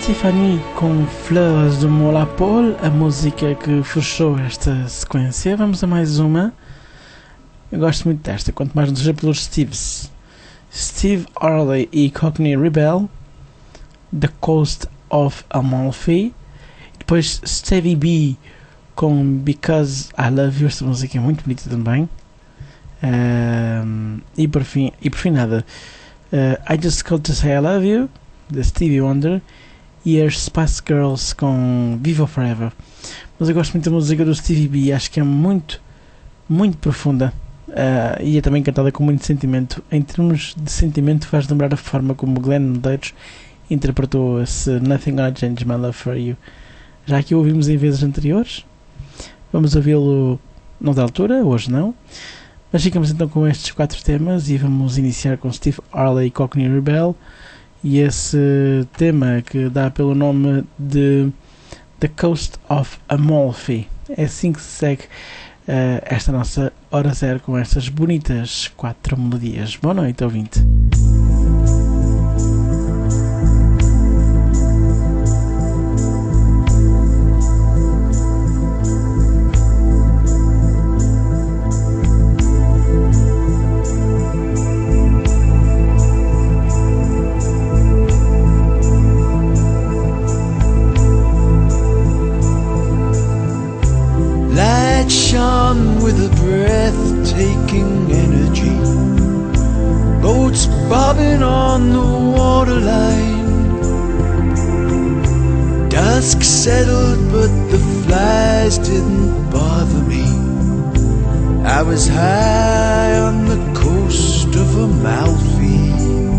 Tiffany com Fleurs de Molapol, a música que fechou esta sequência. Vamos a mais uma. Eu gosto muito desta, quanto mais não seja pelos Steves. Steve Harley e Cockney Rebel, The Coast of Amalfi. Depois Stevie B com Because I Love You, esta música é muito bonita também. Um, e, por fim, e por fim nada, uh, I Just Called to Say I Love You, da Stevie Wonder, e as Spice Girls com Viva Forever. Mas eu gosto muito da música do Stevie B, acho que é muito, muito profunda, uh, e é também cantada com muito sentimento. Em termos de sentimento, faz lembrar a forma como Glenn Medeiros interpretou esse Nothing Gonna Change My Love For You. Já que o ouvimos em vezes anteriores, vamos ouvi-lo noutra altura, hoje não. Mas ficamos então com estes quatro temas e vamos iniciar com Steve Harley e Cockney Rebel e esse tema que dá pelo nome de The Coast of Amalfi. É assim que se segue uh, esta nossa Hora Zero com estas bonitas quatro melodias. Boa noite, ouvinte. Shone with a breathtaking energy, boats bobbing on the waterline. Dusk settled, but the flies didn't bother me. I was high on the coast of Amalfi.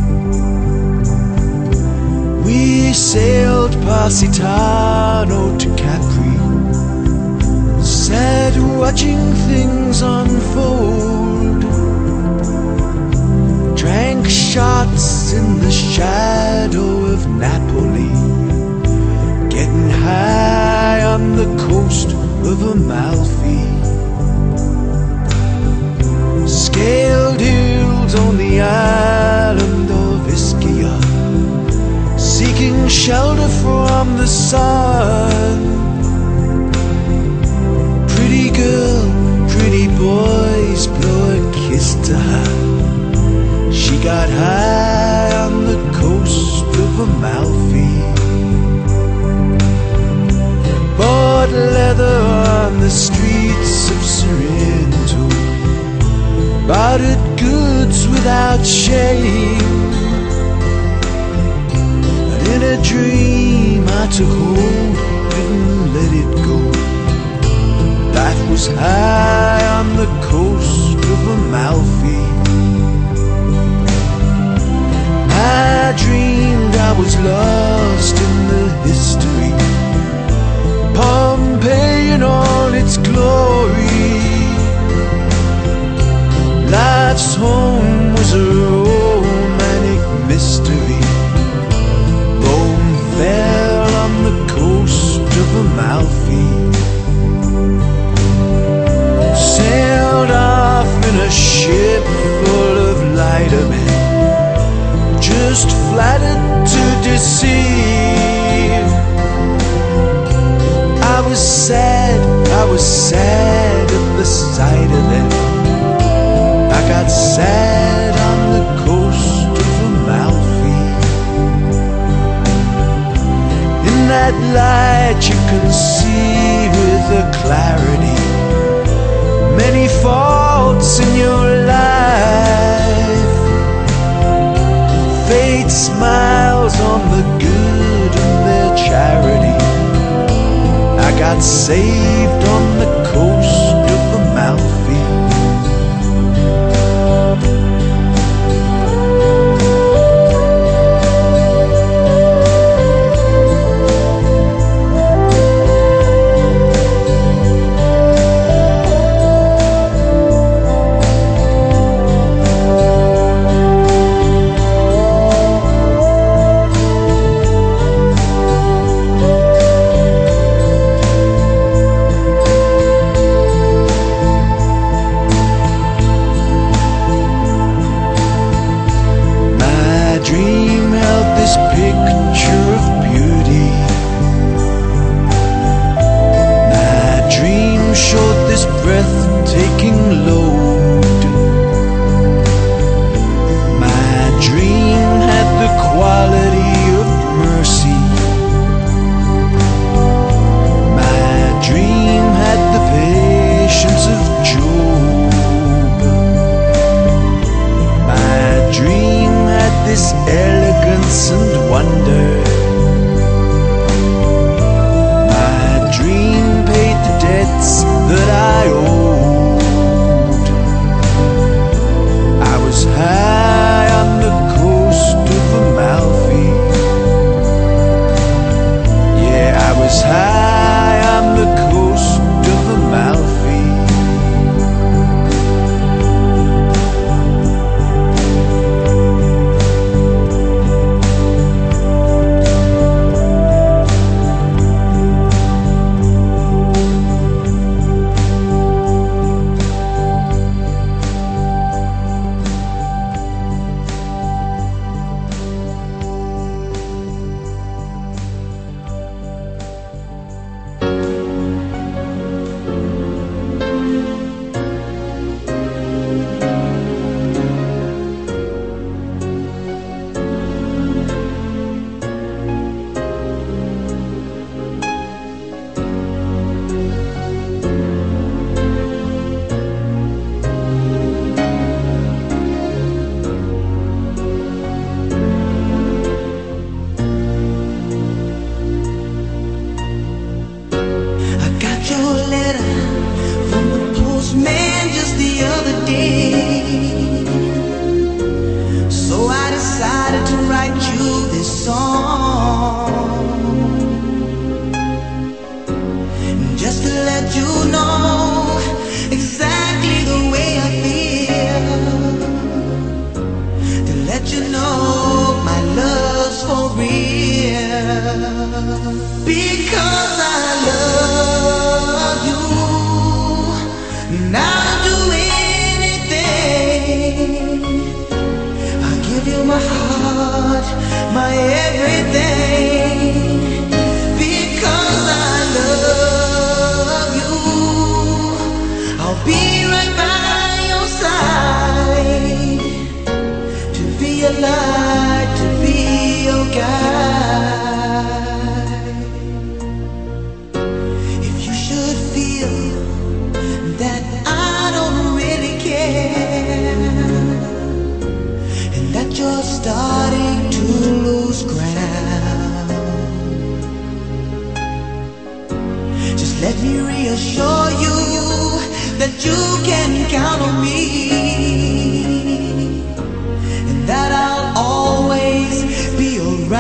We sailed Positano to Capri, sat watching things unfold, drank shots in the shadow of Napoli, getting high on the coast of Amalfi. Scaled hills on the island of Ischia, seeking shelter from the sun. Pretty girl, pretty boys, blow a kiss to her. She got high on the coast of Amalfi. Bought leather on the streets of Sorrento, bought it goods without shame. But in a dream I took hold, didn't let it go. Life was high on the coast of Amalfi. I dreamed I was lost in the history, Pompeii in all its glory. Life's home was a romantic mystery. Rome fell on the coast of Amalfi. Sailed off in a ship full of lightermen, just flattered to deceive. I was sad, I was sad at the sight of them. I got sad on the coast of Amalfi. In that light you can see with a clarity many faults in your life. Fate smiles on the good and their charity. I got saved on the coast of Amalfi. starting to lose ground. Just let me reassure you that you can count on me, and that I'll always be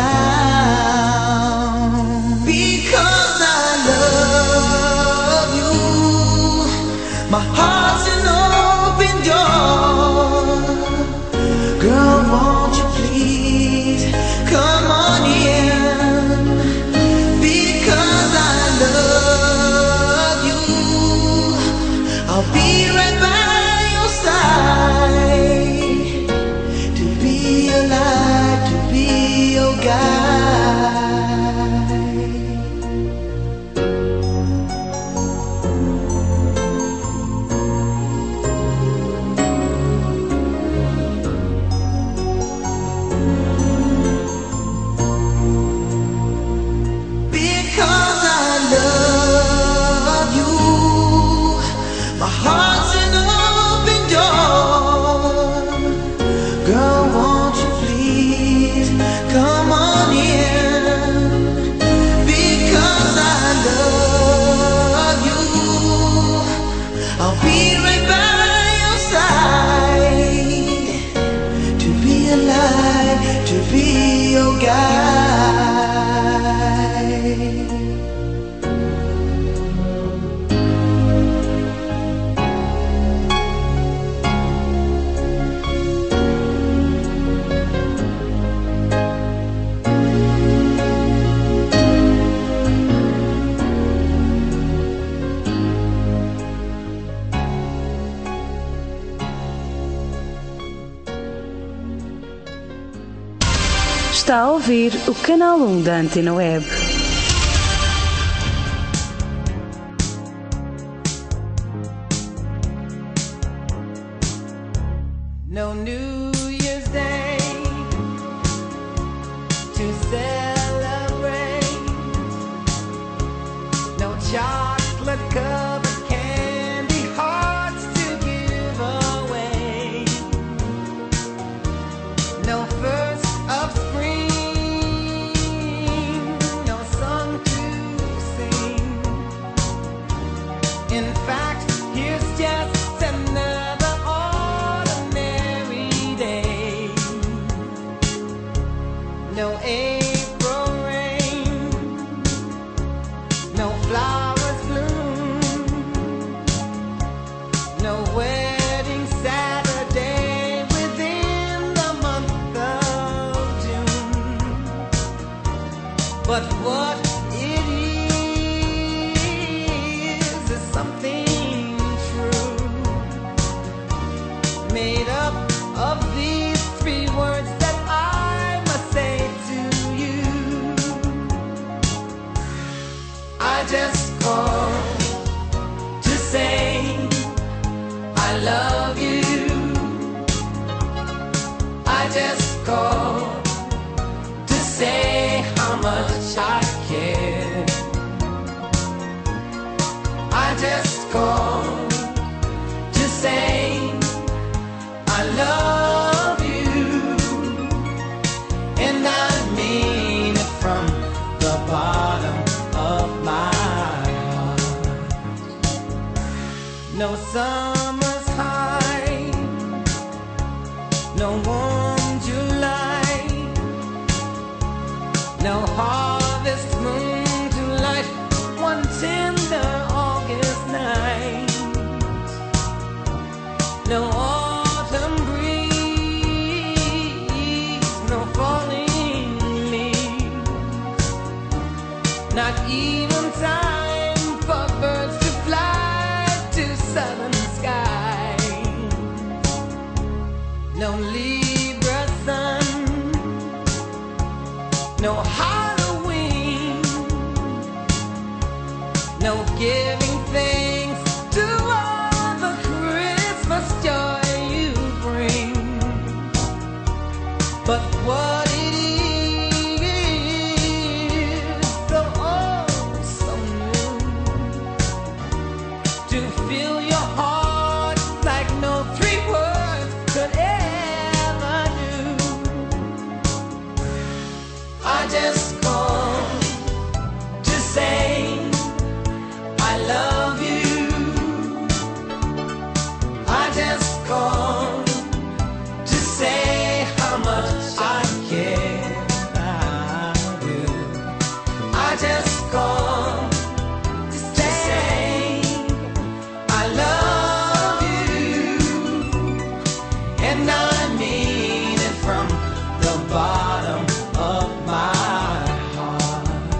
around. Because I love you, my heart's an open door. Girl, won't you please come on in? Because I love you, I'll be right by your side, to be your light, to be your guide. Because I love you, my heart's an open door. Girl, won't you please come on in? Because I love you, I'll be right by your side, to be a light, to be your guide. Está a ouvir o Canal um da Antena Web. No New Year's Day to celebrate, no chocolate covered candy hearts to give away, no first of spring, no song to sing. In fact, here's just another ordinary day. No April rain, no flowers bloom, no wedding Saturday within the month of June. But what it is is something true, made up of these three words that I must say to you. I just called to say I love you. I just called to say how much I care. I just called to say I love you, and I mean it from the bottom of my heart. No summer's high, no warm July, no harvest moon to light one tender August night, no autumn breeze, no falling leaves, not even time for birds to fly to southern skies, no Libra sun, no Halloween, no giving thanks to all the Christmas joy you bring. But what it is, so oh so new, to fill your heart like no three words could ever do. and I mean it from the bottom of my heart.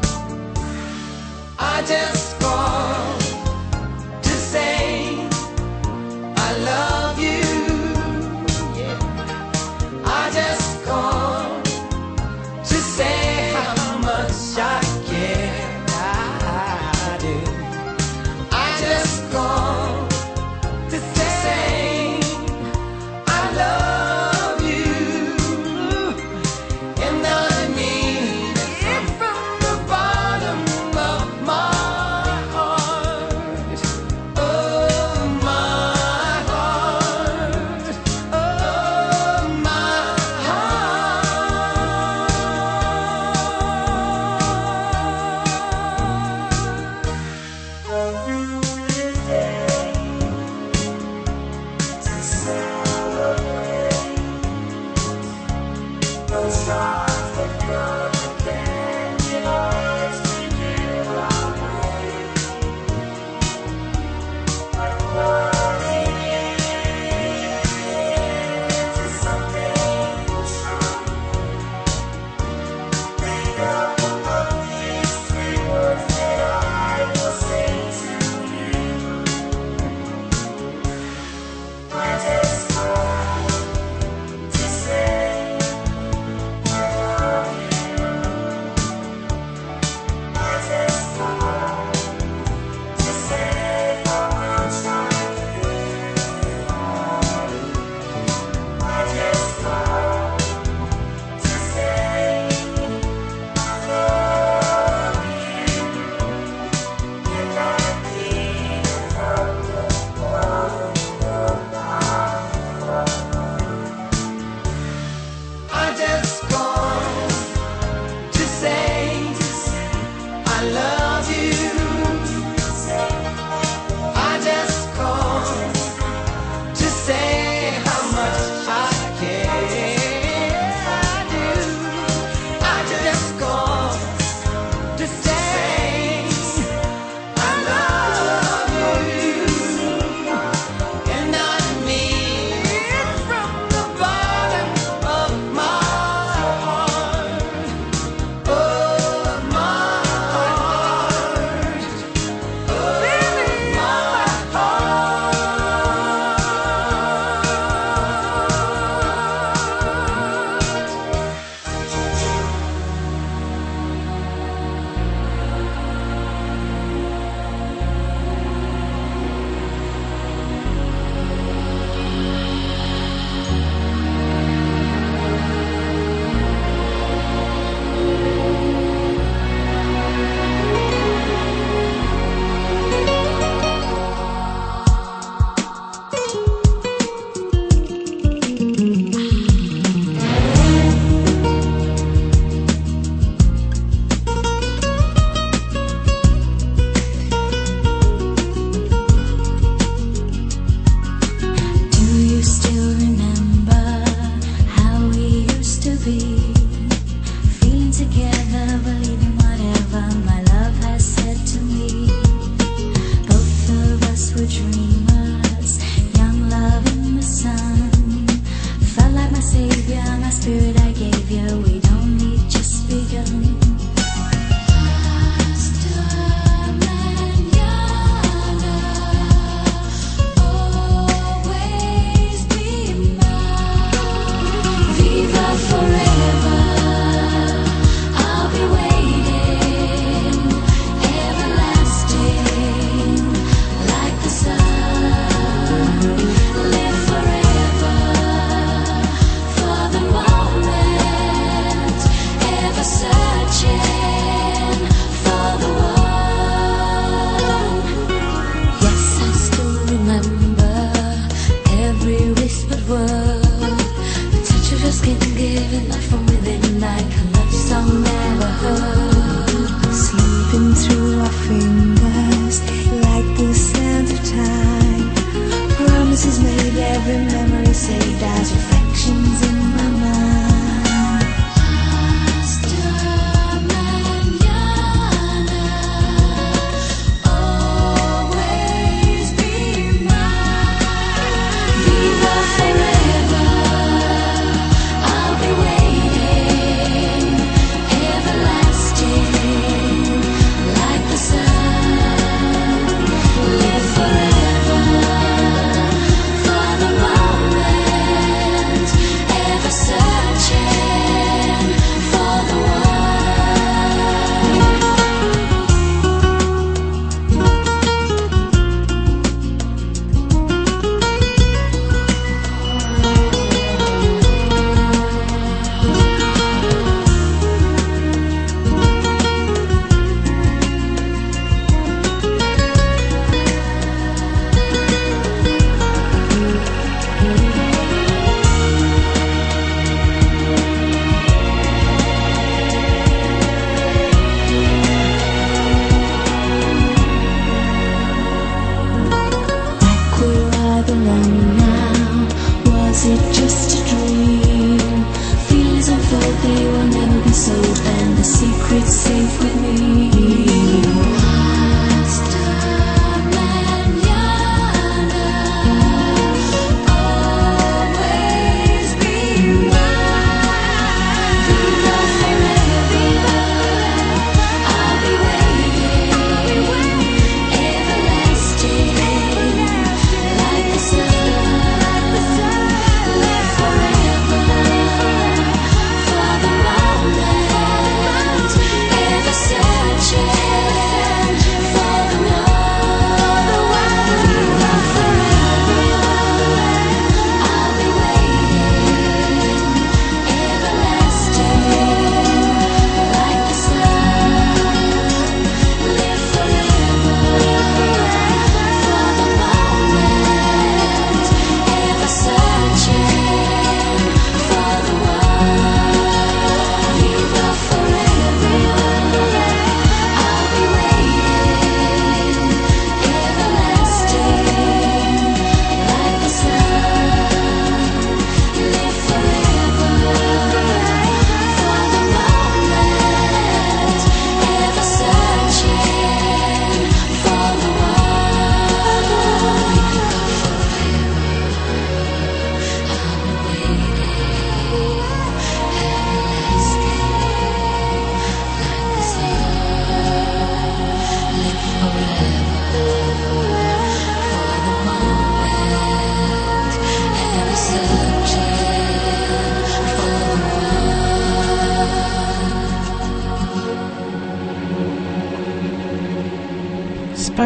I just called to say I love you. Yeah. I just called to say how much I care. I do. I just called to say I love you.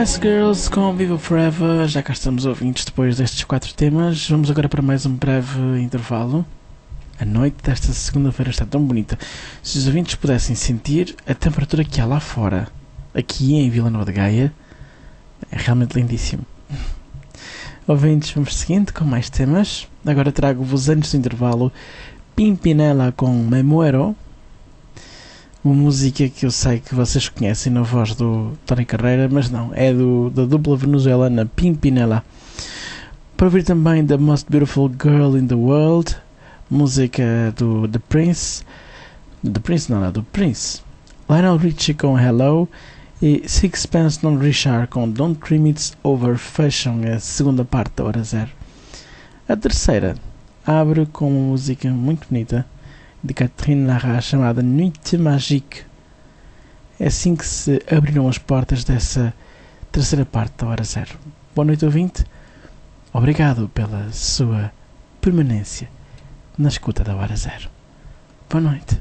Spice Girls com Viva Forever. Já cá estamos, ouvintes, depois destes quatro temas. Vamos agora para mais um breve intervalo. A noite desta segunda-feira está tão bonita. Se os ouvintes pudessem sentir a temperatura que há lá fora, aqui em Vila Nova de Gaia, é realmente lindíssimo. Ouvintes, vamos seguindo com mais temas. Agora trago-vos, antes do intervalo, Pimpinela com Me Muero, uma música que eu sei que vocês conhecem na voz do Tony Carreira, mas não, é do, da dupla venezuelana Pimpinela. Para ouvir também The Most Beautiful Girl in the World, música do The Prince, do Prince não, não, do Prince. Lionel Richie com Hello e Sixpence None Richard com Don't Cream It Over fecham a segunda parte da Hora Zero. A terceira abre com uma música muito bonita de Catherine Lara chamada Nuit Magique. É assim que se abriram as portas dessa terceira parte da Hora Zero. Boa noite, ouvinte. Obrigado pela sua permanência na escuta da Hora Zero. Boa noite.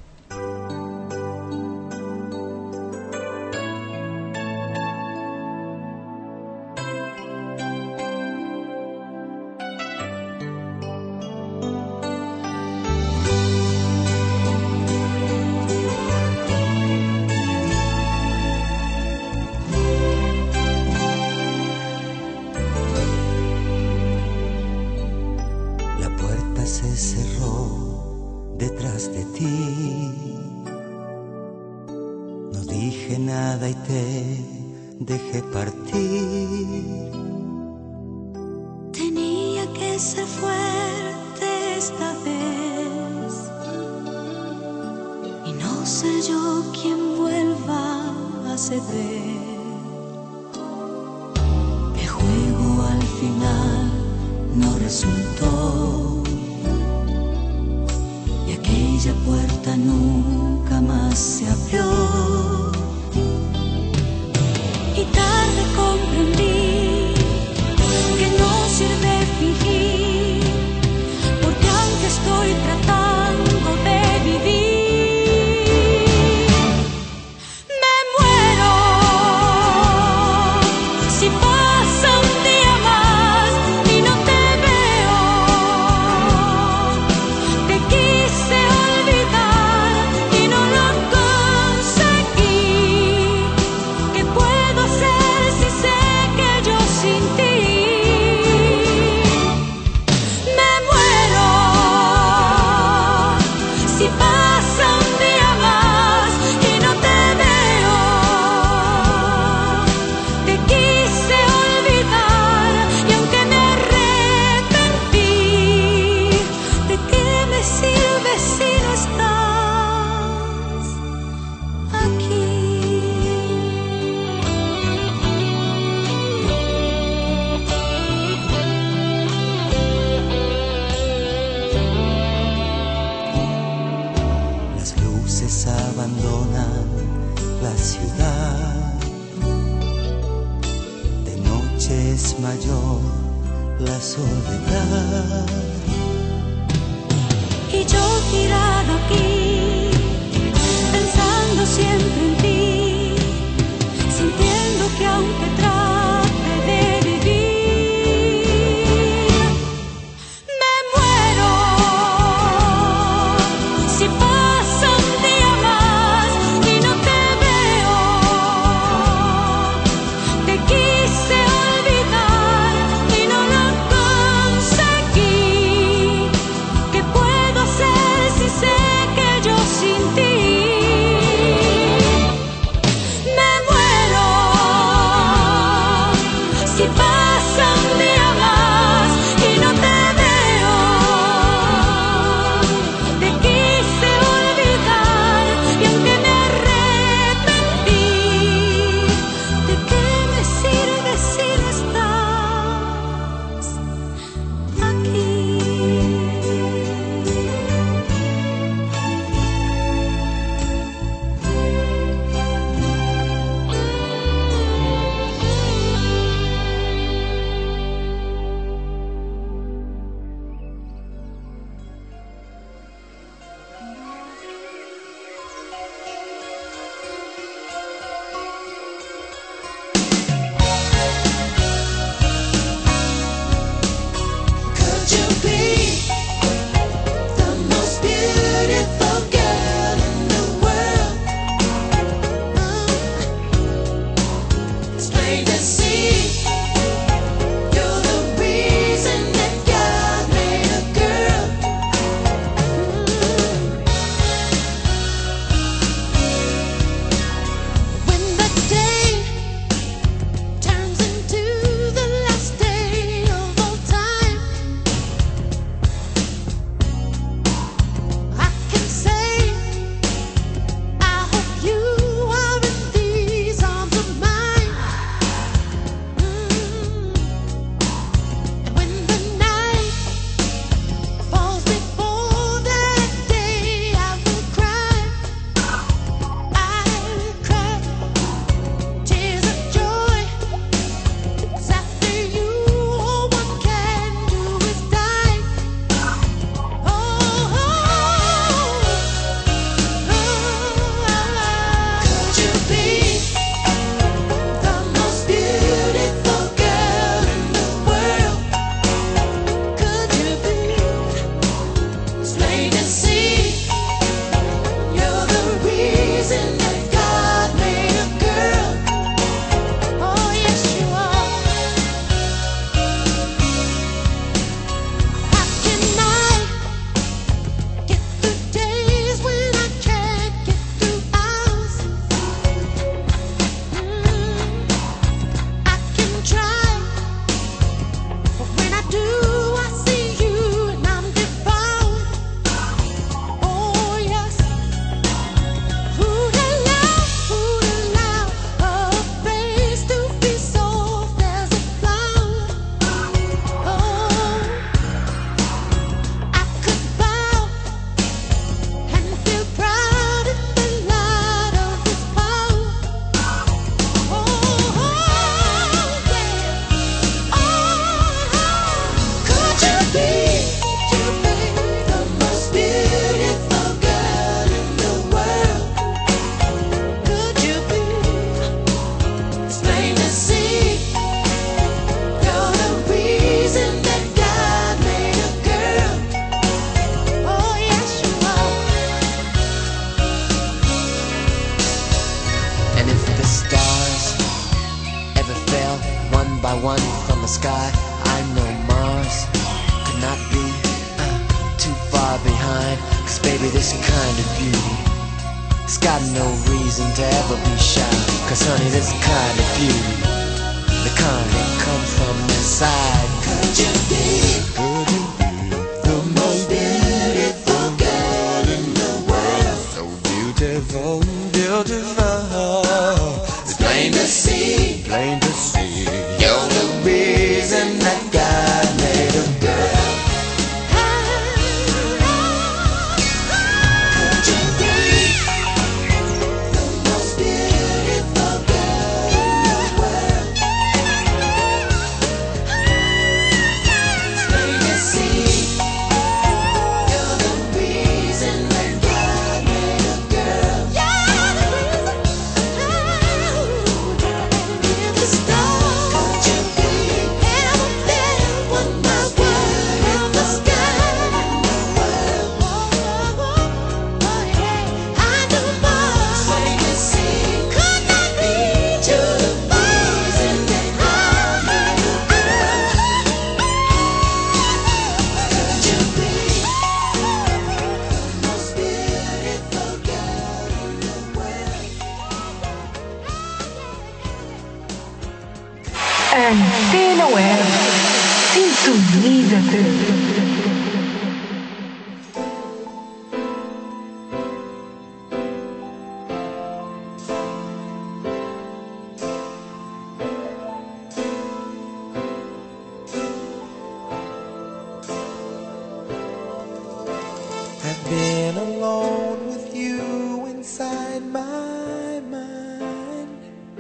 Quise olvidar y no lo conseguí. behind. Cause baby, this kind of beauty, it's got no reason to ever be shy. Cause honey, this kind of beauty, the kind that comes from inside. Could you be, could you be the most beautiful girl in the world? So beautiful, beautiful. It's plain to see, plain to see. You're the reason that God made a girl. Antena Web. Sintoniza-te. I've been alone with you inside my mind,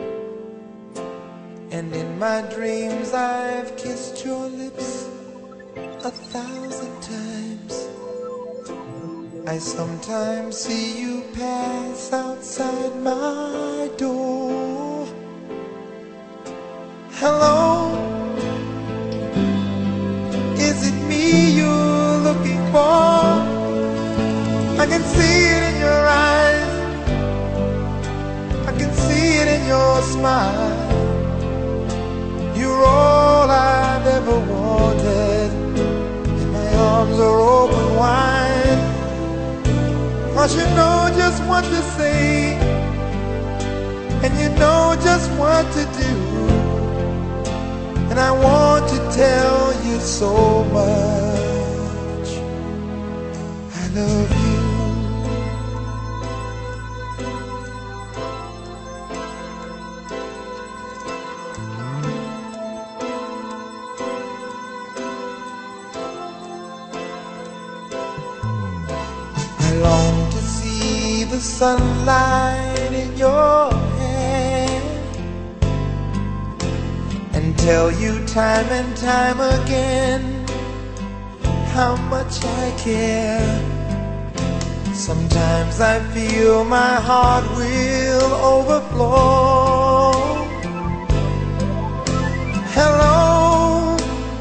and in my dreams I've kissed your lips a thousand times. I sometimes see you pass outside my door. Hello, is it me you're looking for? I can see it in your eyes, I can see it in your smile. You're all I've ever wanted, and my arms are open wide. Cause you know just what to say, and you know just what to do, and I want to tell you so much I love you. I long to see the sunlight in your hair and tell you time and time again how much I care. Sometimes I feel my heart will overflow. Hello,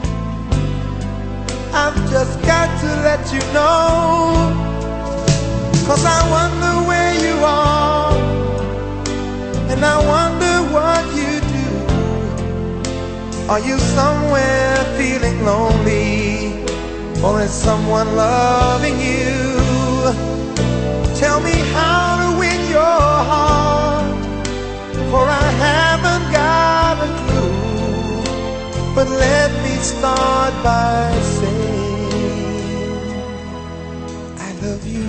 I've just got to let you know, cause I wonder where you are, and I wonder what you do. Are you somewhere feeling lonely, or is someone loving you? Tell me how to win your heart, for I haven't got a clue. But let me start by saying I love you.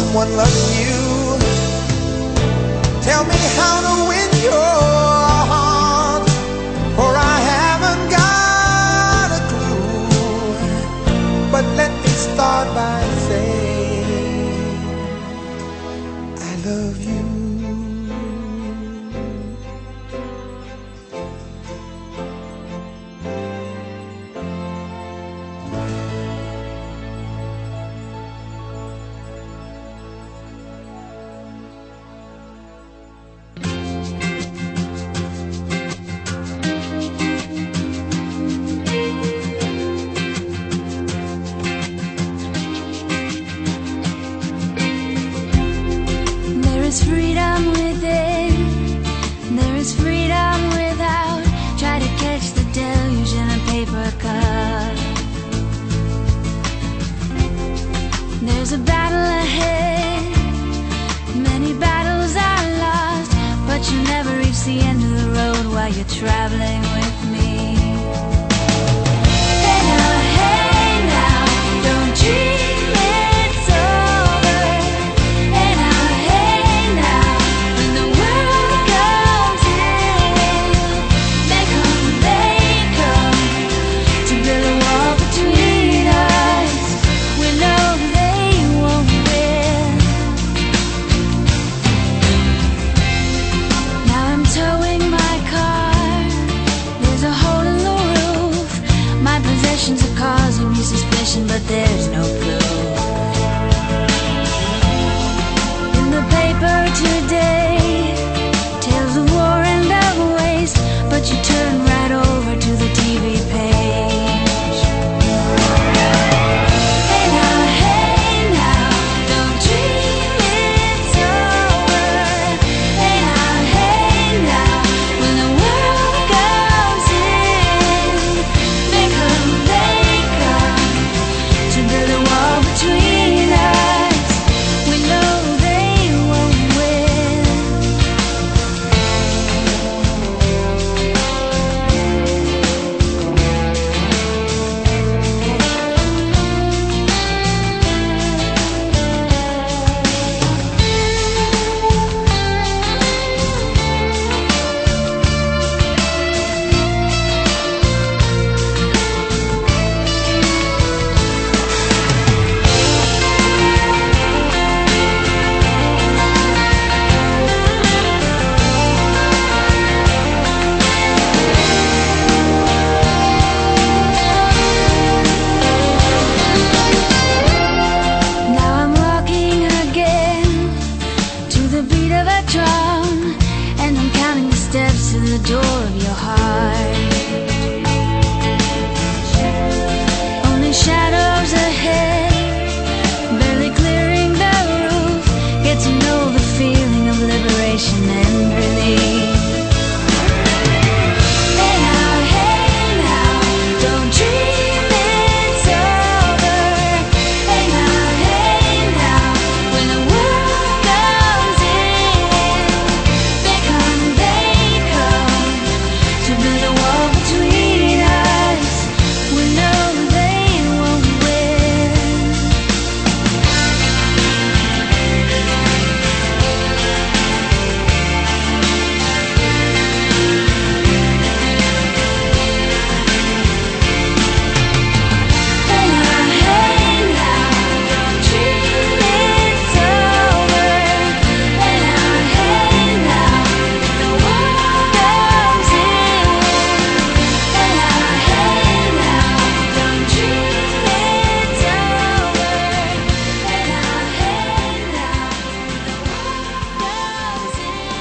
someone loving you. Tell me how to win your heart, for I haven't got a clue. But let me start by saying I love you. There is freedom within, there is freedom without. Try to catch the deluge in a paper cup. There's a battle ahead, many battles are lost, but you never reach the end of the road while you're traveling with me. Hey now, hey now, don't dream it's over. Hey now, hey now, when the world comes in, they come, they come to build a wall between us. We know they won't win. Now I'm towing my car, there's a hole in the roof. My possessions are causing me suspicion, but there's no proof. In the paper today, tales of war and of waste, but you turn right over to the T V page. Hey now, hey now, don't dream it's over. Hey now, hey now, when the world comes in, they come, they come to build a wall between us. We know they won't win. Now I'm walking again to the beat of a drum, and I'm counting the steps to the door of your heart. Only shadows ahead, barely clearing the roof. Get to know the feeling of liberation and relief. Hey now, hey now, don't dream it's over. Hey now, hey now, when the world comes in, they come, they come to build a wall between us. We know they won't win. Hey now, hey now, don't dream it's over. Hey now, hey now, the world comes in. Hey now, hey now, don't dream it's over. Hey now, hey now, the world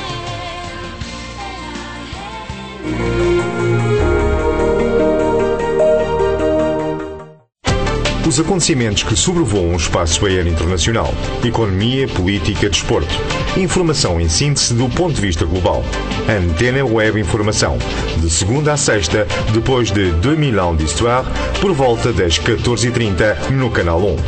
Os acontecimentos que sobrevoam o espaço aéreo internacional, economia, política, desporto. Informação em síntese do ponto de vista global. Antena Web Informação. De segunda a sexta, depois de dois mil ans d'histoire, por volta das catorze e trinta no Canal um.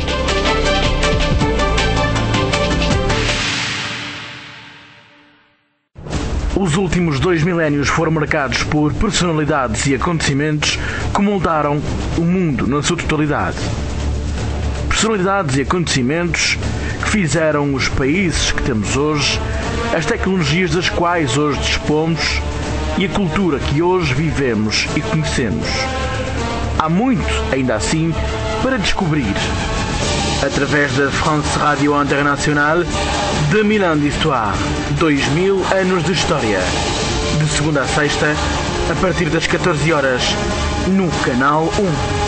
Os últimos dois milénios foram marcados por personalidades e acontecimentos que moldaram o mundo na sua totalidade. Personalidades e acontecimentos que fizeram os países que temos hoje, as tecnologias das quais hoje dispomos e a cultura que hoje vivemos e conhecemos. Há muito, ainda assim, para descobrir. Através da France Radio Internationale, de mil ans d'histoire, dois mil anos de história. De segunda a sexta, a partir das catorze horas, no Canal um.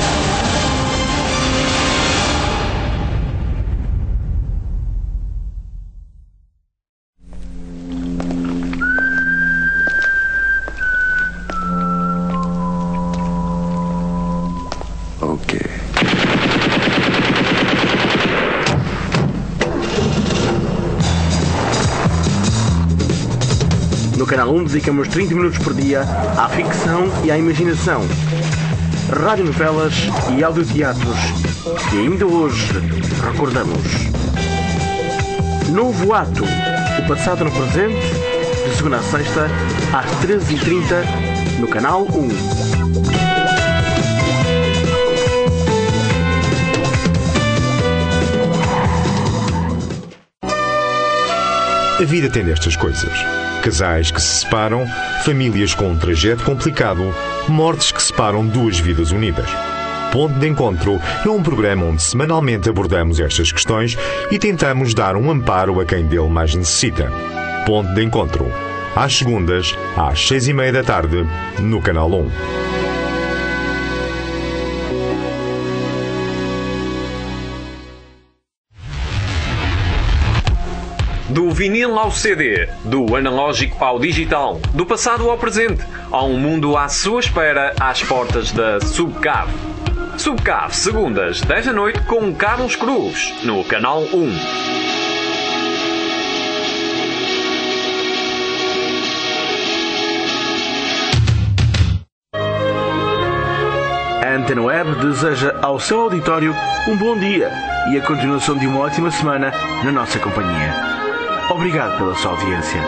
No Canal um dedicamos trinta minutos por dia à ficção e à imaginação, radionovelas e audioteatros que ainda hoje recordamos. Novo Ato, o passado no presente, de segunda a sexta, às treze e trinta, no Canal um. A vida tem destas coisas. Casais que se separam, famílias com um trajeto complicado, mortes que separam duas vidas unidas. Ponto de Encontro é um programa onde semanalmente abordamos estas questões e tentamos dar um amparo a quem dele mais necessita. Ponto de Encontro, às segundas, às seis e meia da tarde, no Canal um. Do vinil ao C D, do analógico ao digital, do passado ao presente, há um mundo à sua espera às portas da Subcave. Subcave, segundas, dez da noite, com Carlos Cruz, no Canal um. A Antena Web deseja ao seu auditório um bom dia e a continuação de uma ótima semana na nossa companhia. Obrigado pela sua audiência.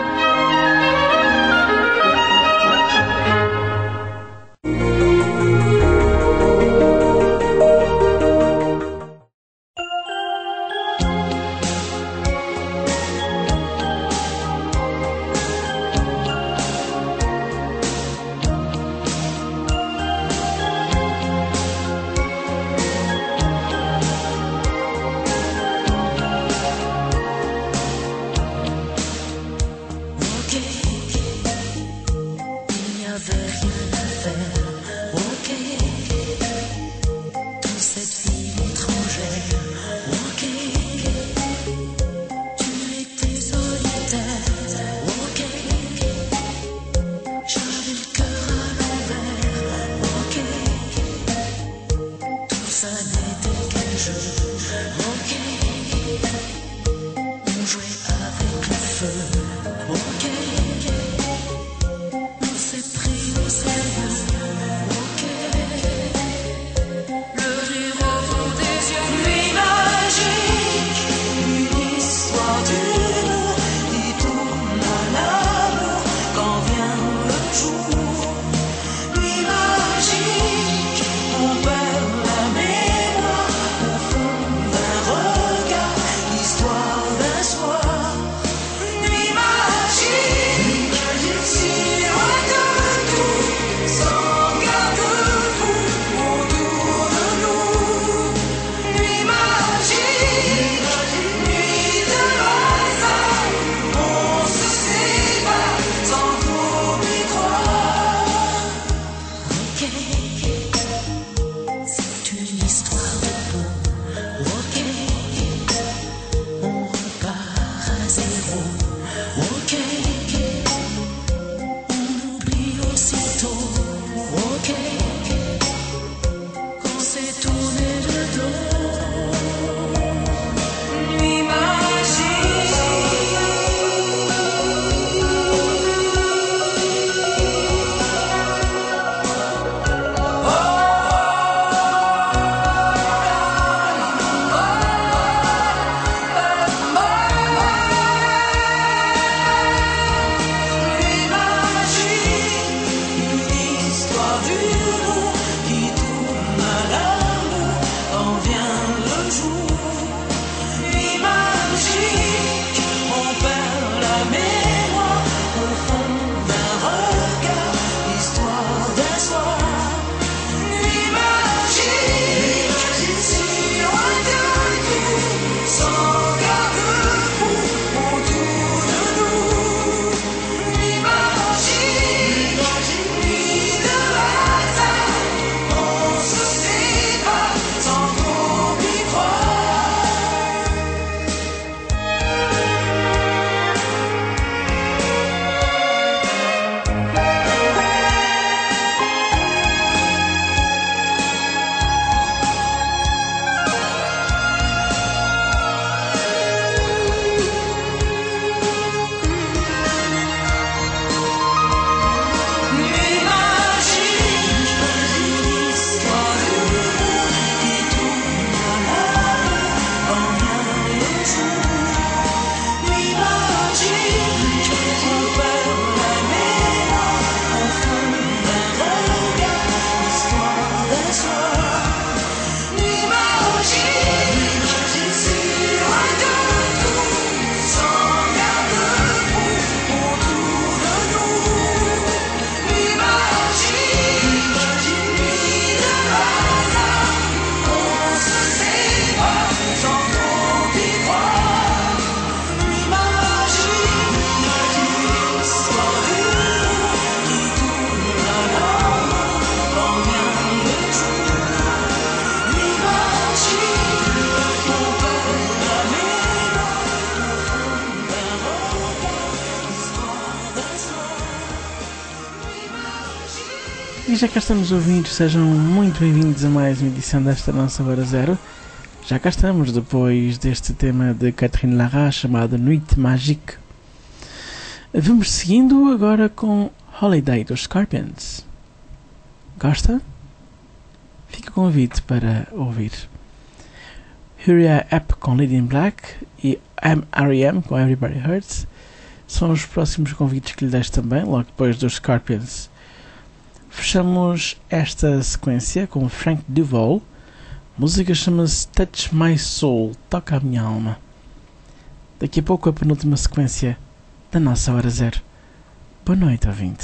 E já cá estamos ouvintes, sejam muito bem-vindos a mais uma edição desta nossa Hora Zero. Já cá estamos depois deste tema de Catherine Lara chamado Nuit Magique. Vamos seguindo agora com Holiday dos Scorpions. Gosta? Fica o convite para ouvir. Hurry Up com Lady in Black e R E M com Everybody Hurts são os próximos convites que lhe deixo também, logo depois dos Scorpions. Fechamos esta sequência com Frank Duval. A música chama-se Touch My Soul, Toca a Minha Alma. Daqui a pouco a penúltima sequência da nossa Hora Zero. Boa noite, ouvinte.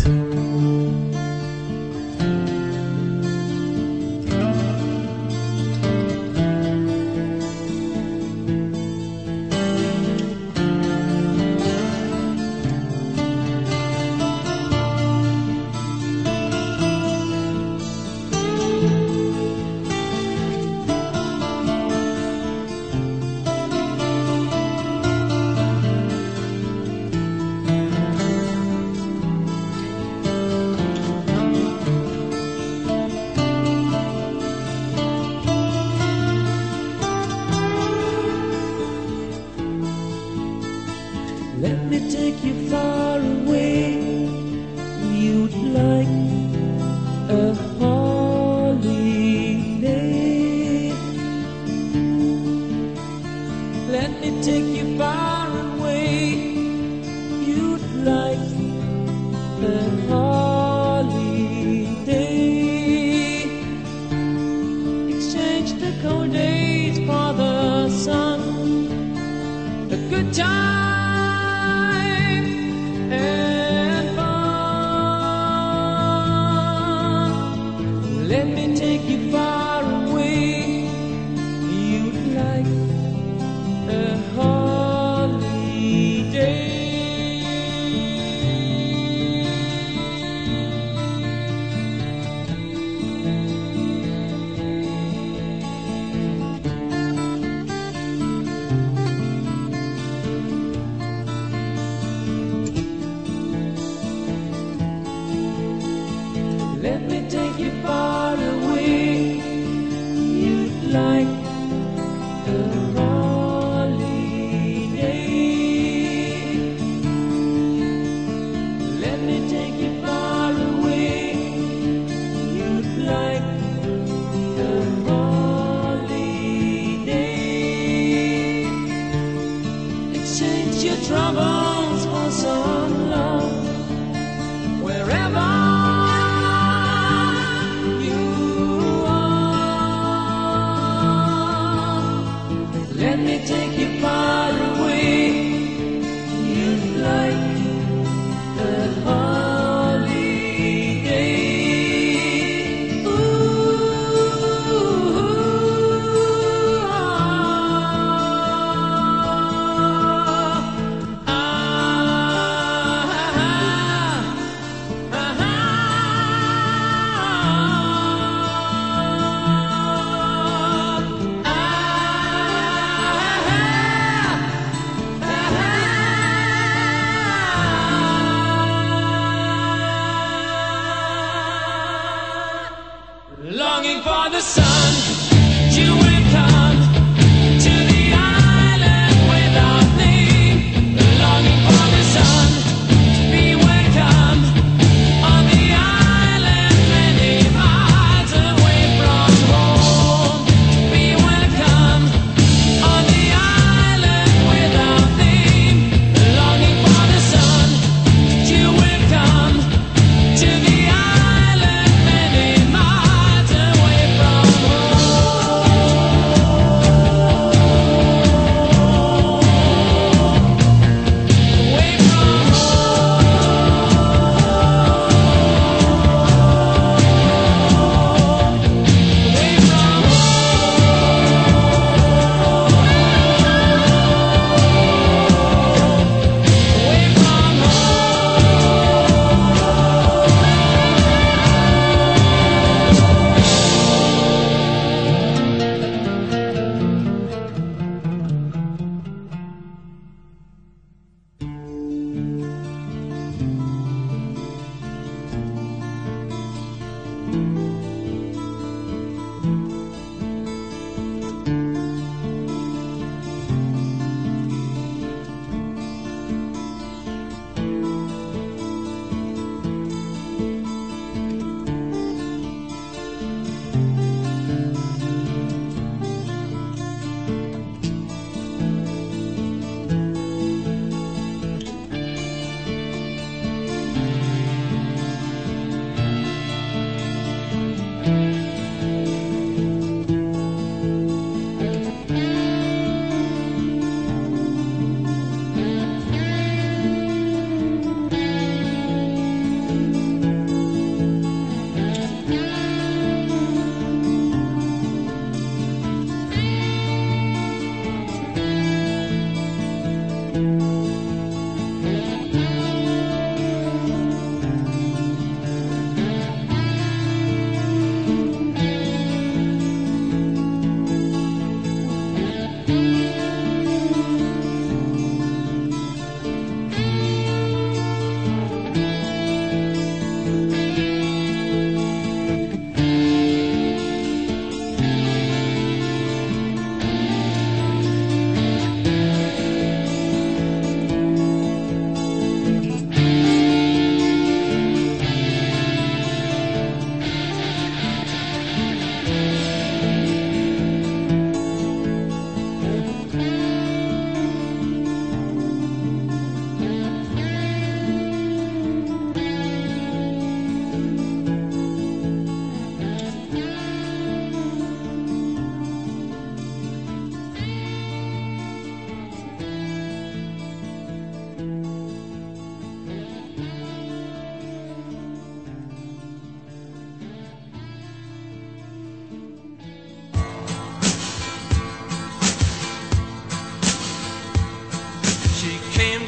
Let me take you far away. You'd like a holiday. Let me take you far away. You'd like a holiday. Exchange the cold days for the sun. A good time. Let me take you far away. You'd like a holiday. Let me take you far away. You'd like a holiday. Let me take you far away. You'd like a holiday. Exchange your troubles for some love. Wherever let me take you far away. You'd like a holiday. Ooh, ah, ah, ah, ah, ah.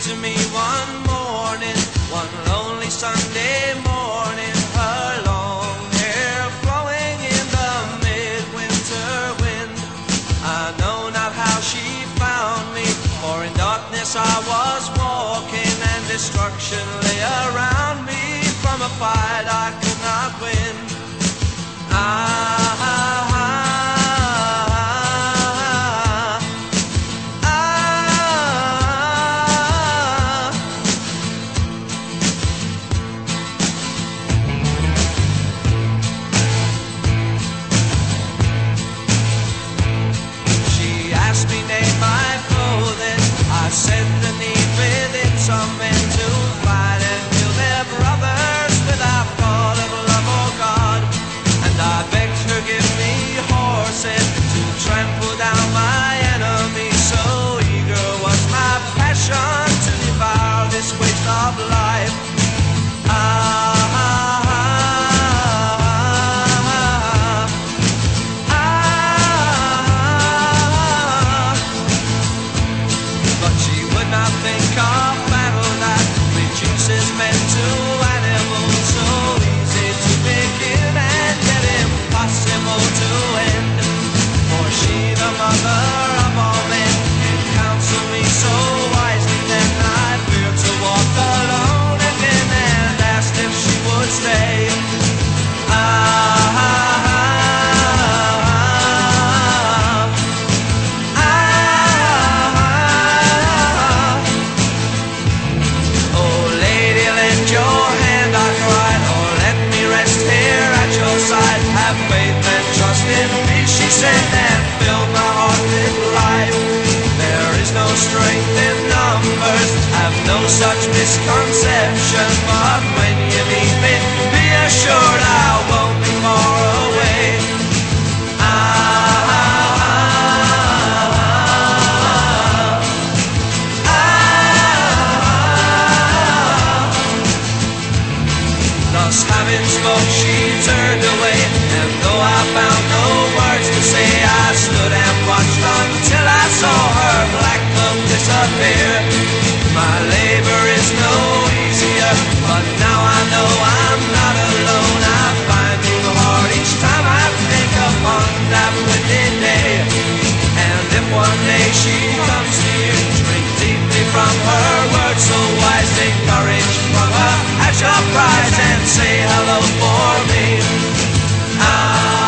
to me one morning, one lonely Sunday morning, her long hair flowing in the midwinter wind. I know not how she found me, for in darkness I was walking, and destruction lay around me from a fight I could not win. I I said the need within some men to fight and kill their brothers without thought of love or God. And I begged her give me horses to trample down my enemies. So eager was my passion to devour this waste of life. Ah, and fill my heart with life. There is no strength in numbers, have no such misconception. But when you meet me, be assured I won't be far away. Ah, thus having spoke, she turned away, and though I found no words to say, I stood and watched until I saw her black cloak disappear. My labor is no easier, but now I know I'm not alone. I'm finding hard each time I think upon that wicked day. And if one day she comes to you, drink deeply from her words so wise, take courage from her at your prize, and say hello for me. Ah,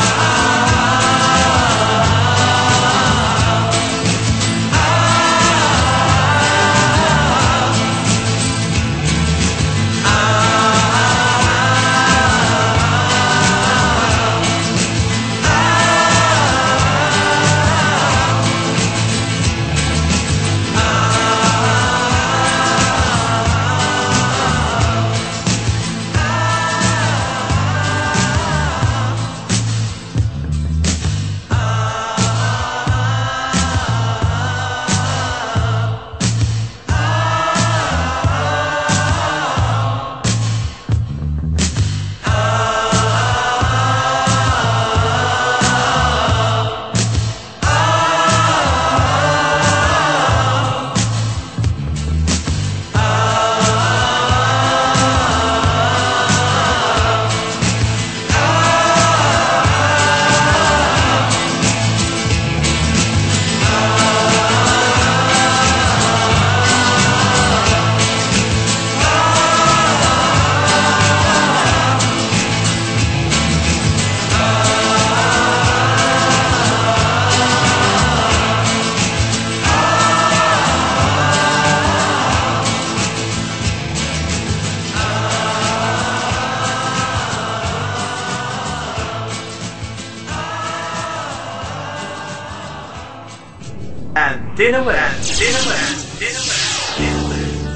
Antena West. Antena West. Antena West.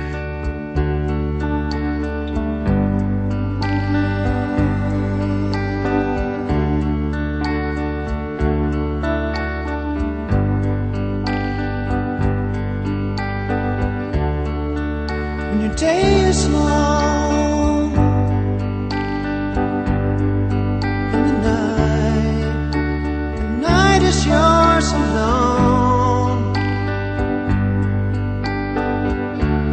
When your day is long and the night, the night is yours alone.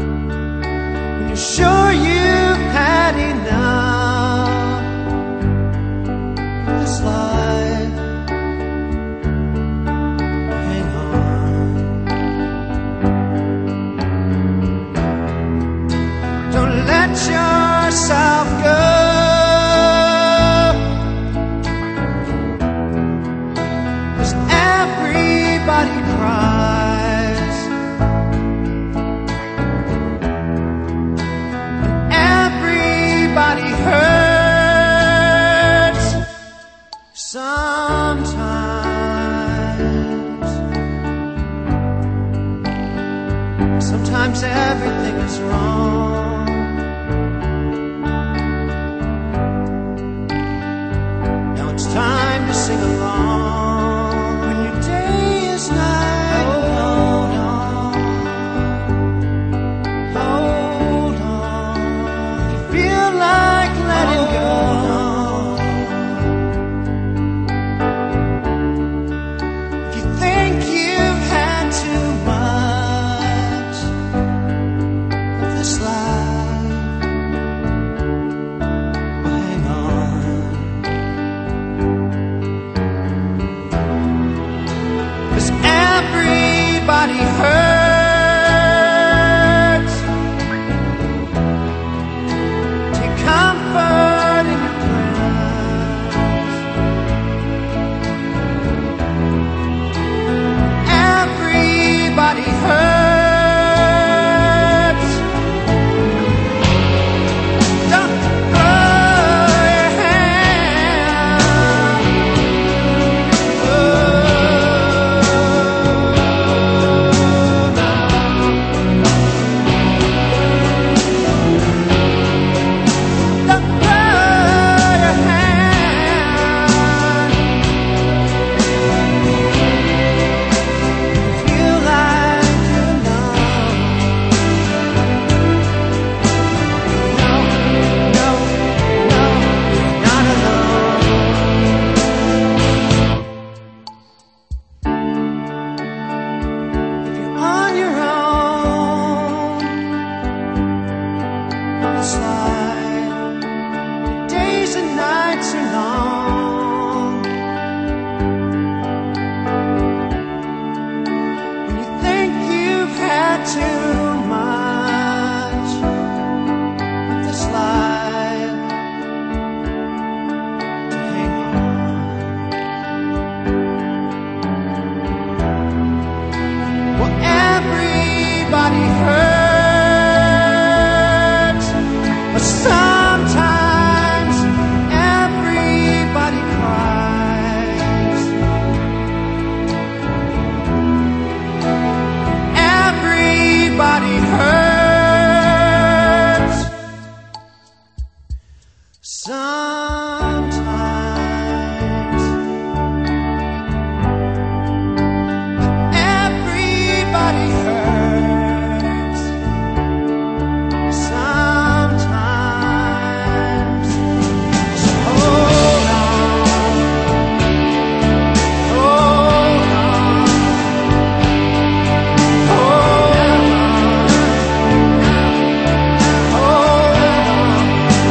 Sometimes everything is wrong. Now it's time to sing along. When your day is night, hold on, hold on. If you feel like letting go, if you think you've had too much of this life, well, hang on. 'Cause everybody hurts. Take comfort in your prayers. Everybody hurts. Don't throw your hand. Don't throw your hand. Feel like you're numb. No, no, no, you're not alone. If you're on your own on the slide, the days and nights are long. When you think you've had too much of this life, to hang on. Well, everybody hurts, but sometimes everybody cries. Everybody hurts sometimes. Everybody hurts sometimes. So hold on, hold on, hold on, hold on,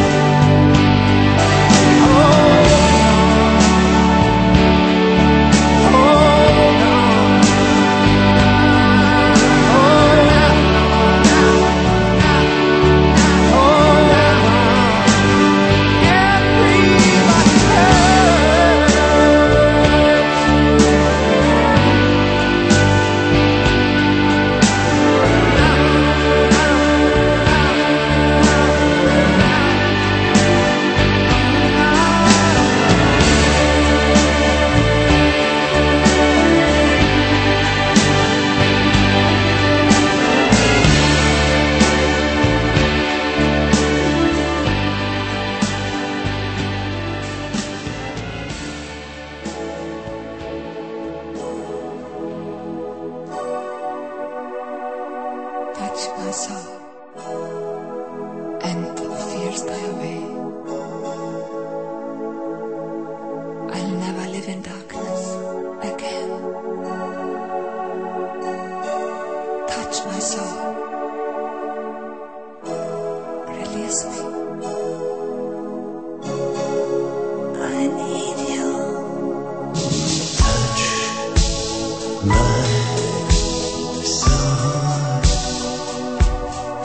Touch my soul, and fears die away. I'll never live in darkness again. Touch my soul, release me. I need you. Touch my soul.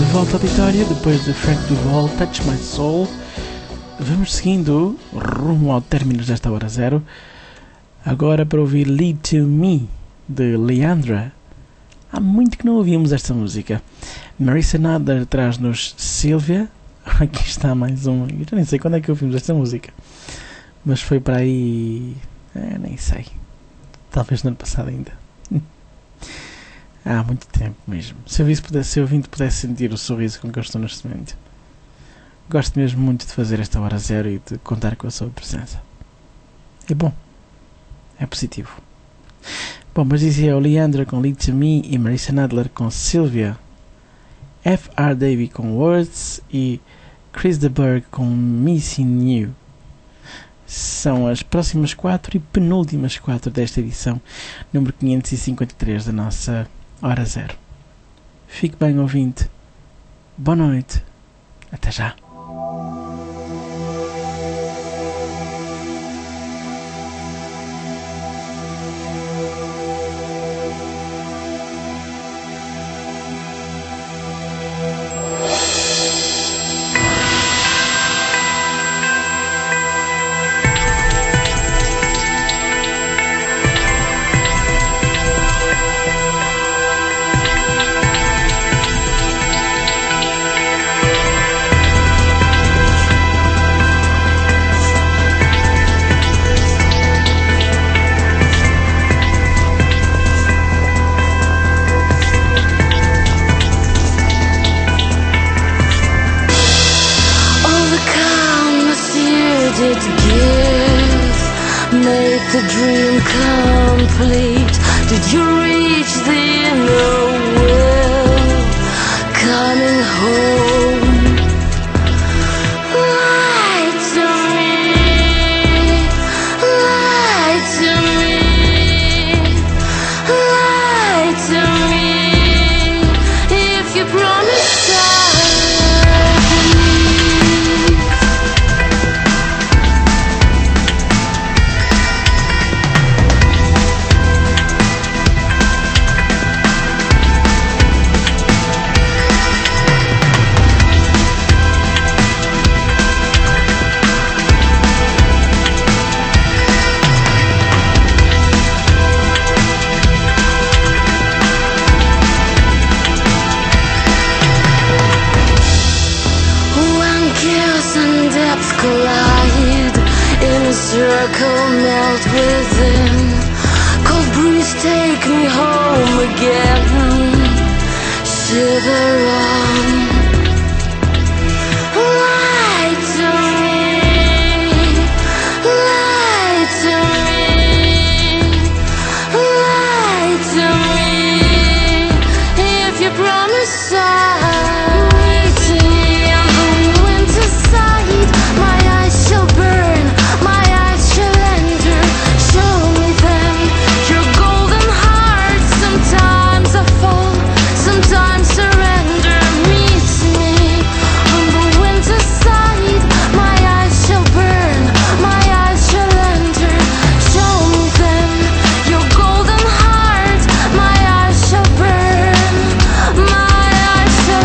volta à Vitória, depois de Frank Duval, Touch My Soul. Vamos seguindo rumo ao término desta hora zero. Agora para ouvir Lead To Me, de Leandra. Há muito que não ouvíamos esta música. Marissa Nadler traz-nos Sylvia. Aqui está mais um. Eu já nem sei quando é que ouvimos esta música, mas foi para aí... É, nem sei. Talvez no ano passado ainda. Há muito tempo mesmo. Se eu, pudesse, se eu ouvinte pudesse sentir o sorriso com que eu estou neste momento. Gosto mesmo muito de fazer esta hora zero e de contar com a sua presença. É bom. É positivo. Bom, mas dizia o Leandra com Lead To Me e Marissa Nadler com Sylvia. F R Davey com Words e Chris de Burgh com Missing You. São as próximas quatro e penúltimas quatro desta edição, número quinhentos e cinquenta e três da nossa Hora Zero. Fique bem, ouvinte. Boa noite. Até já. The dream complete. Did you reach the inner well? Coming home. Lie to me, lie to me, lie to me. If you promise I'll believe. Collide in a circle, melt within. Cold breeze, take me home again. Shiver on. Lie to me, lie to me, lie to me. If you promise I'll wait on the winter side. My eyes shall burn, my eyes shall enter. Show me them, your golden heart. Sometimes I fall, sometimes surrender. Meet me on the winter side. My eyes shall burn, my eyes shall enter. Show me them, your golden heart. My eyes shall burn, my eyes shall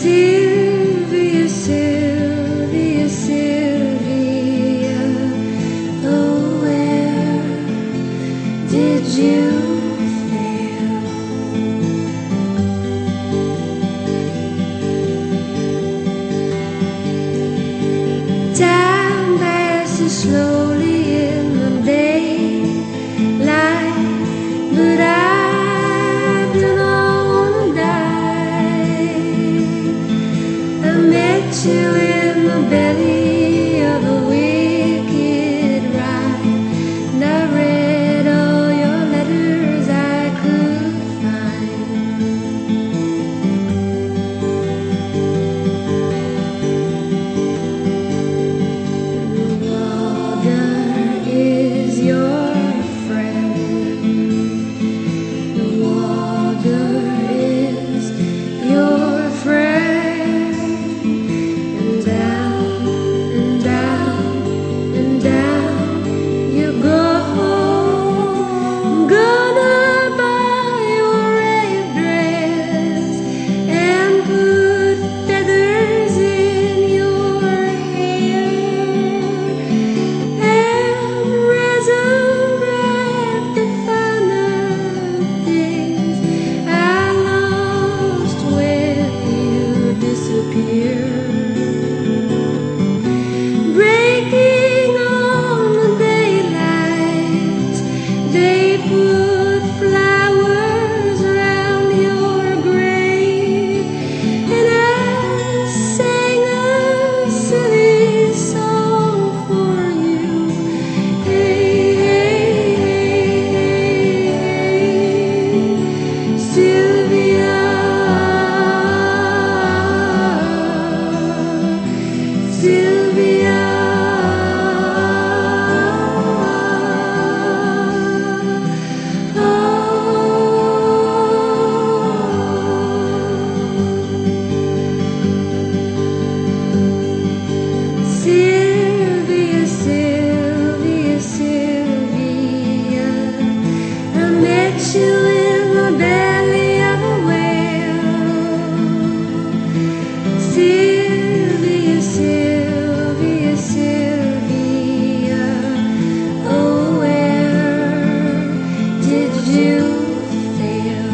Sylvia, Sylvia, Sylvia, oh, where did you fail? Time passes slowly in the daylight, but I do not wanna die. I met you in the belly of a wicked ride, and I read all your letters I could find. Water is your friend. The water is your friend. And down and down and down you go. I'm gonna buy your red dress and put feathers in your hair and resurrect the finer things I lost when you disappeared. Breaking on the daylight, they put flowers around your grave, and I sang a silly song for you. Hey, hey, hey, Sylvia, Sylvia. Sylvia, Sylvia, Sylvia, I met you in the belly of a whale. Sylvia, Sylvia, Sylvia, oh, where did you fail?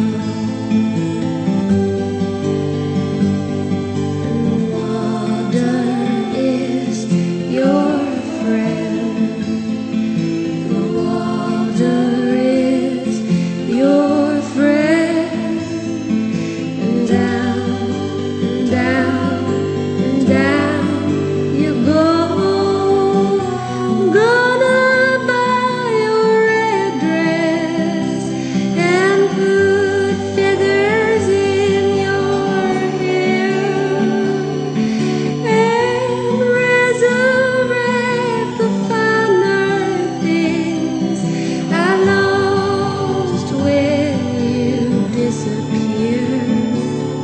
Water is your friend. The water is your friend. And down and down and down you go. I'm gonna buy your red dress and put feathers in your hair and resurrect the finer things I lost when you disappeared.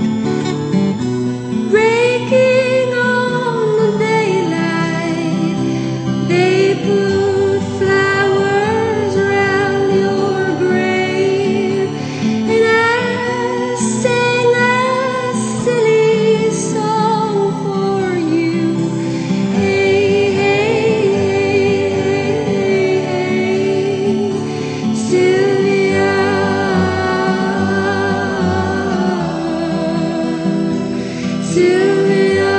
Breaking on the daylight, they put flowers around your grave, and I sang a silly song for you. Hey, hey, hey, Sylvia, Sylvia.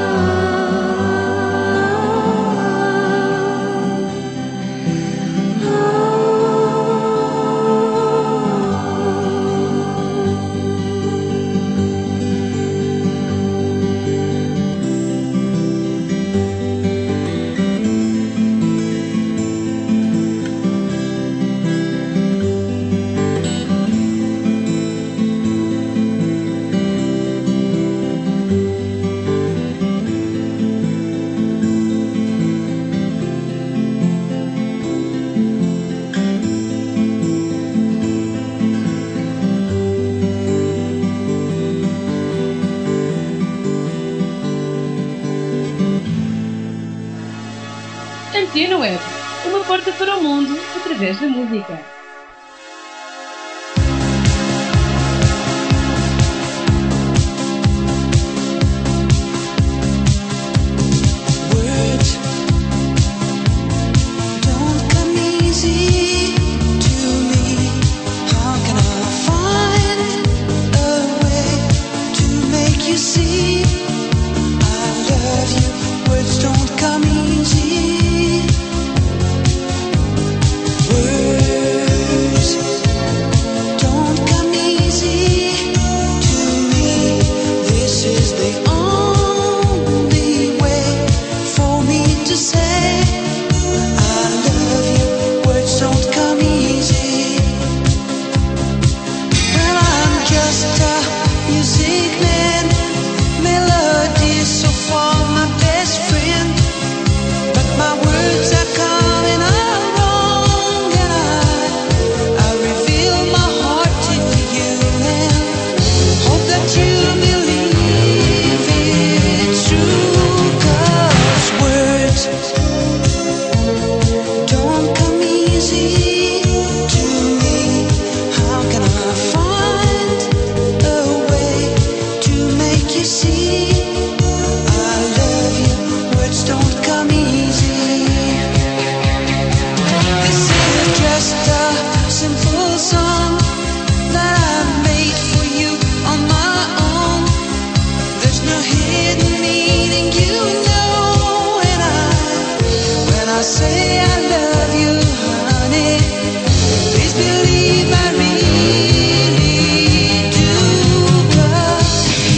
Antena Web, uma porta para o mundo através da música. the only way for me to say I love you. Words don't come easy. Well, I'm just a music man, melody so far my best friend, but my words are coming out wrong, and I I reveal my heart to you and hope that you believe it's true. 'Cause words don't come easy to me. How can I find a way to make you see I love you? Words don't come easy. This is just a simple song that I made for you on my own. There's no hidden meaning, you know, and I, when I say I love you, honey, please believe I really do. 'Cause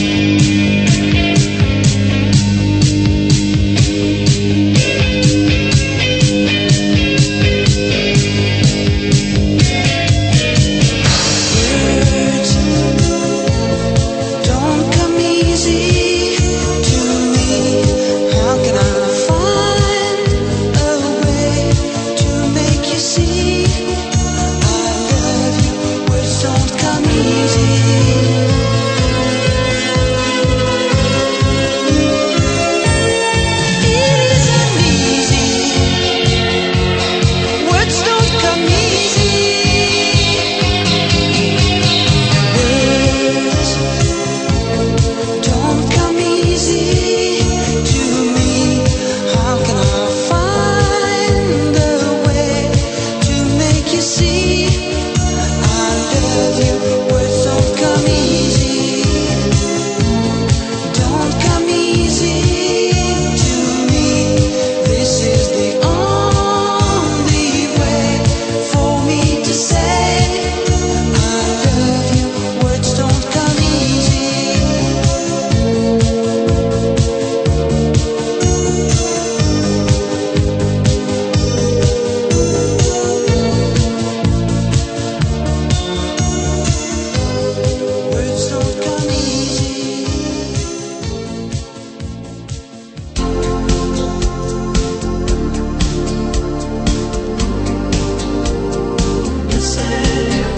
words don't come easy to me. How can I find a way to make you see I love you? Words don't come easy. It isn't easy. Words don't come easy. Words don't come easy to me. How can I find a way to make you see I love you? Words don't come easy. Don't come easy to me. This is the only way for me to say I love you. Words don't come easy. Words don't come easy. Missing you.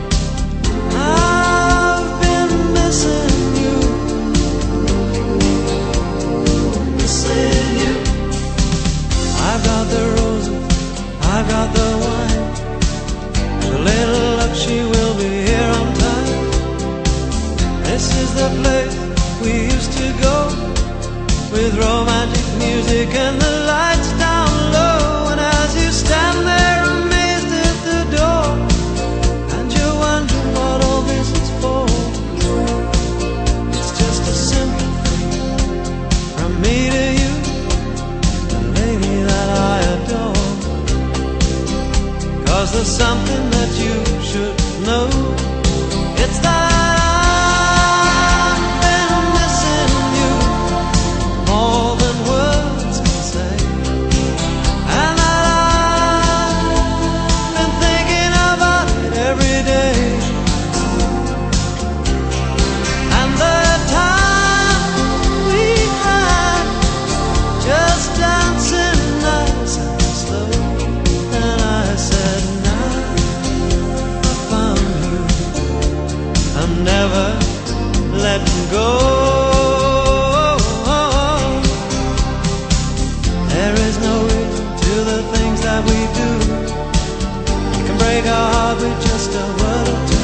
I've been missing you. Missing you. I've got the roses, I've got the wine. With a little luck, she will be here on time. This is the place we used to go, with romantic music and the lights down low. And as you stand there amazed at the door, and you wonder what all this is for, it's just a simple thing from me to you, the lady that I adore. 'Cause there's something that you should know. It's that I've been missing you more than words can say, and that I've been thinking about it every day. And the time we had, just dancing nice and slow, and I said, now I found you. I'm never letting go. There is no reason to the things that we do. It can break our heart with just a word or two.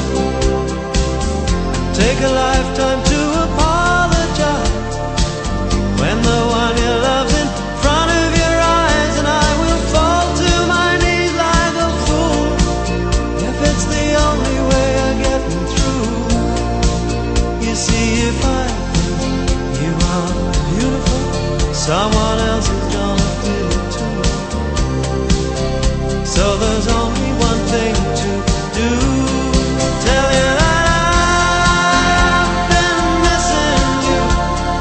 Take a lifetime to apologize when the one you love's in front of your eyes, and I will fall to my knees like a fool if it's the only way of getting through. You see, if I think you are beautiful, someone else is gonna feel it too. So there's only one thing to do. Tell you that I've been missing you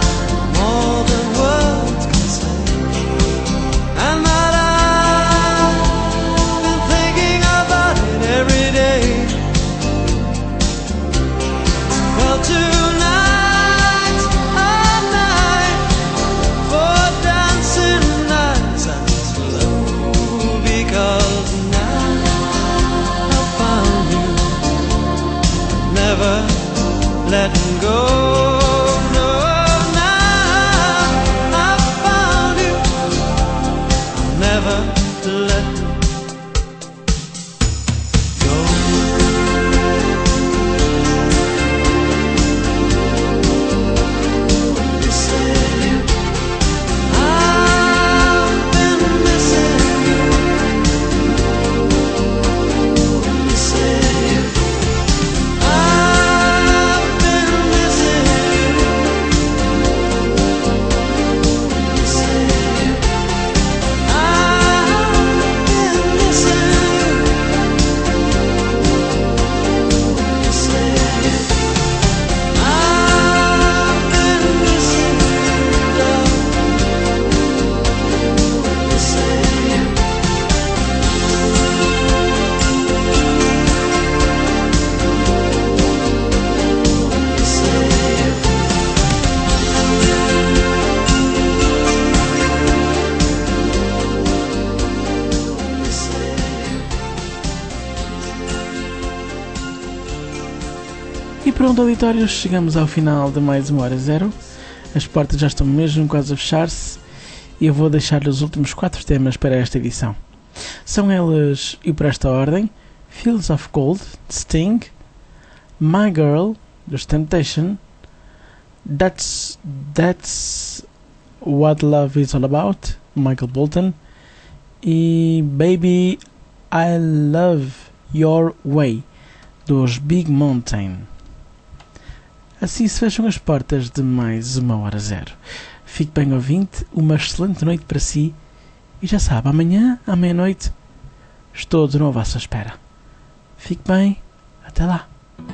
pronto, auditórios, chegamos ao final de mais uma hora zero. As portas já estão mesmo quase a fechar-se e eu vou deixar os últimos quatro temas para esta edição. São elas, e por esta ordem, Fields of Gold, de Sting, My Girl, dos Temptation, That's, That's What Love Is All About, Michael Bolton, e Baby I Love Your Way, dos Big Mountain. Assim se fecham as portas de mais uma hora zero. Fique bem ouvinte, uma excelente noite para si e já sabe, amanhã à meia-noite estou de novo à sua espera. Fique bem, até lá.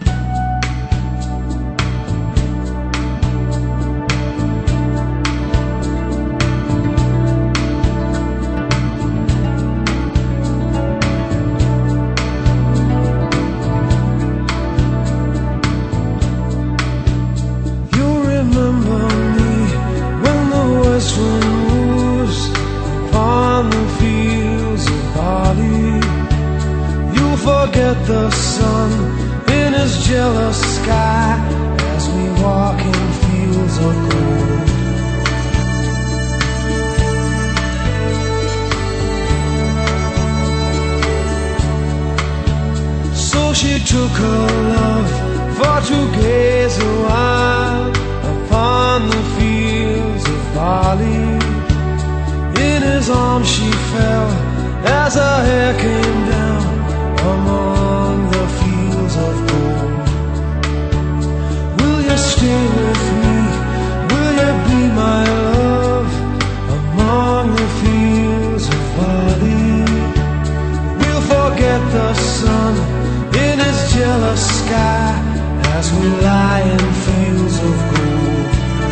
The sun in his jealous sky as we walk in fields of gold. So she took her love for to gaze a while upon the fields of barley. In his arms she fell as her hair came down among the fields of gold. Will you stay with me? Will you be my love among the fields of barley? We'll forget the sun in his jealous sky as we lie in fields of gold.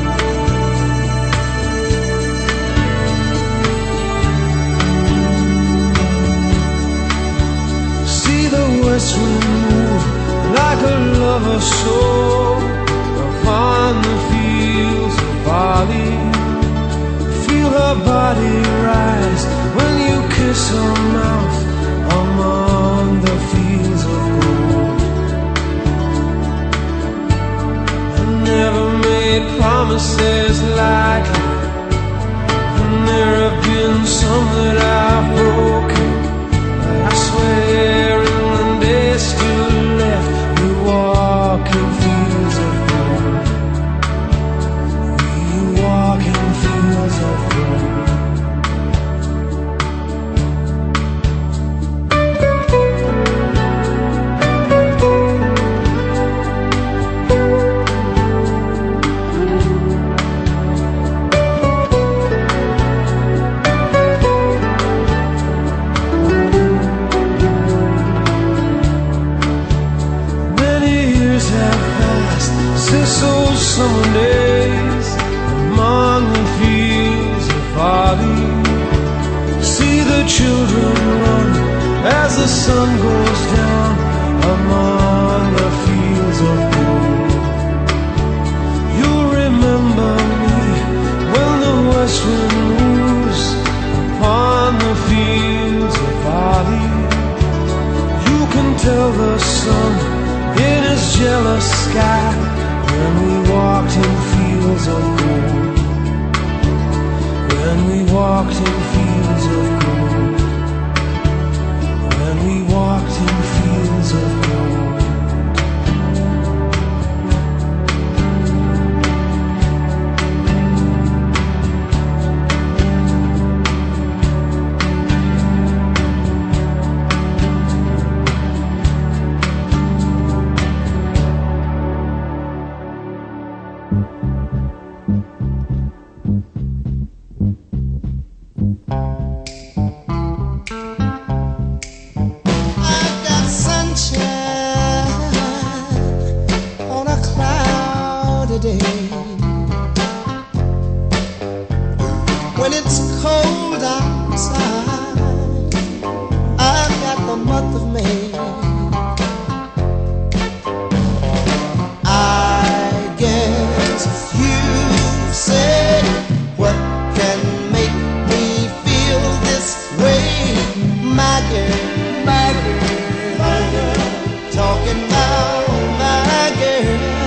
West wind move like a lover's soul upon the fields of barley. Feel her body rise when you kiss her mouth among the fields of gold. I never made promises lightly, and there have been some that I've broken, but I swear days still left, we walk in fields of gold. We walk in fields of gold. Since those summer days among the fields of barley, see the children run as the sun goes down among the fields of gold. You'll remember me when the west wind moves upon the fields of barley. You can tell the sun in his jealous sky when we walked in fields of gold. When we walked in fields of gold. When we walked in fields of gold. When it's cold outside, I've got the month of May. I guess you said, what can make me feel this way? My girl, my girl, my girl, talking about my girl.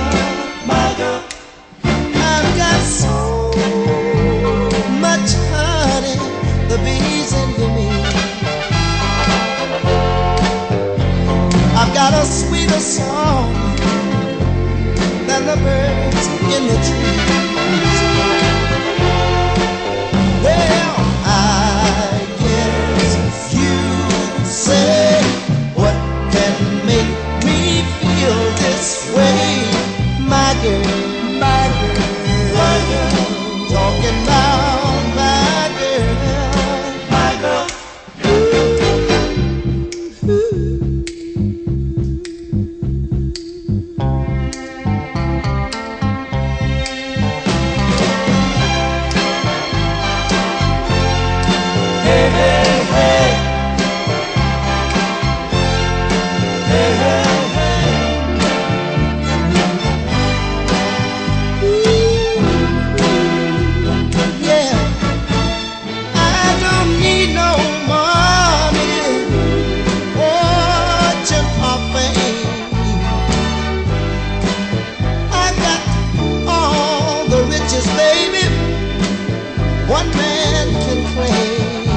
riches, baby, one man can claim.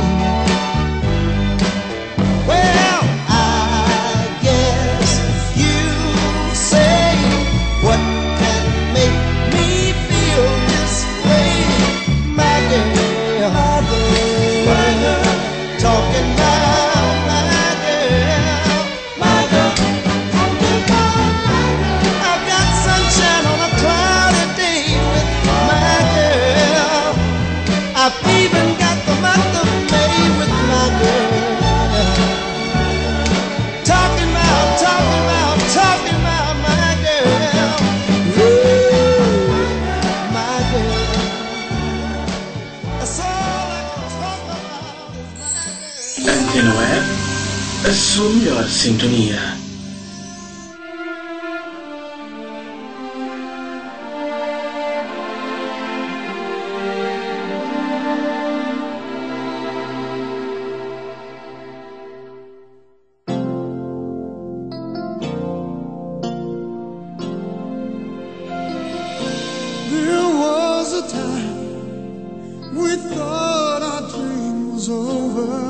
Well, I guess you say, what can make me feel this way, my girl, my girl, my girl. Talking about my girl, my girl, talking about my girl. I've got sunshine on a cloudy day with my girl. I've even got the month of May with my girl. Talking about, talking about, talking about my girl. Ooh, my girl. That's all I can talk about. Antena Web, a sua melhor sintonia. There was a time we thought our dream was over,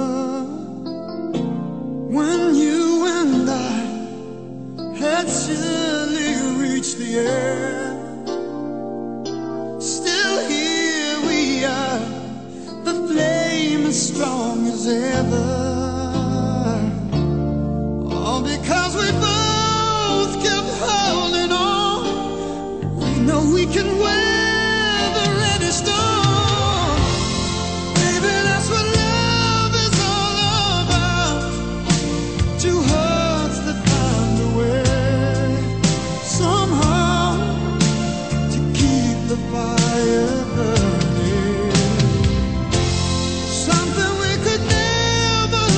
when you and I had surely reached the end. Still here we are, the flame as strong as ever, all because we both kept holding on. We know we can weather any storm. Baby, that's what love is all about. Two hearts that find a way somehow to keep the fire burning. Something we could never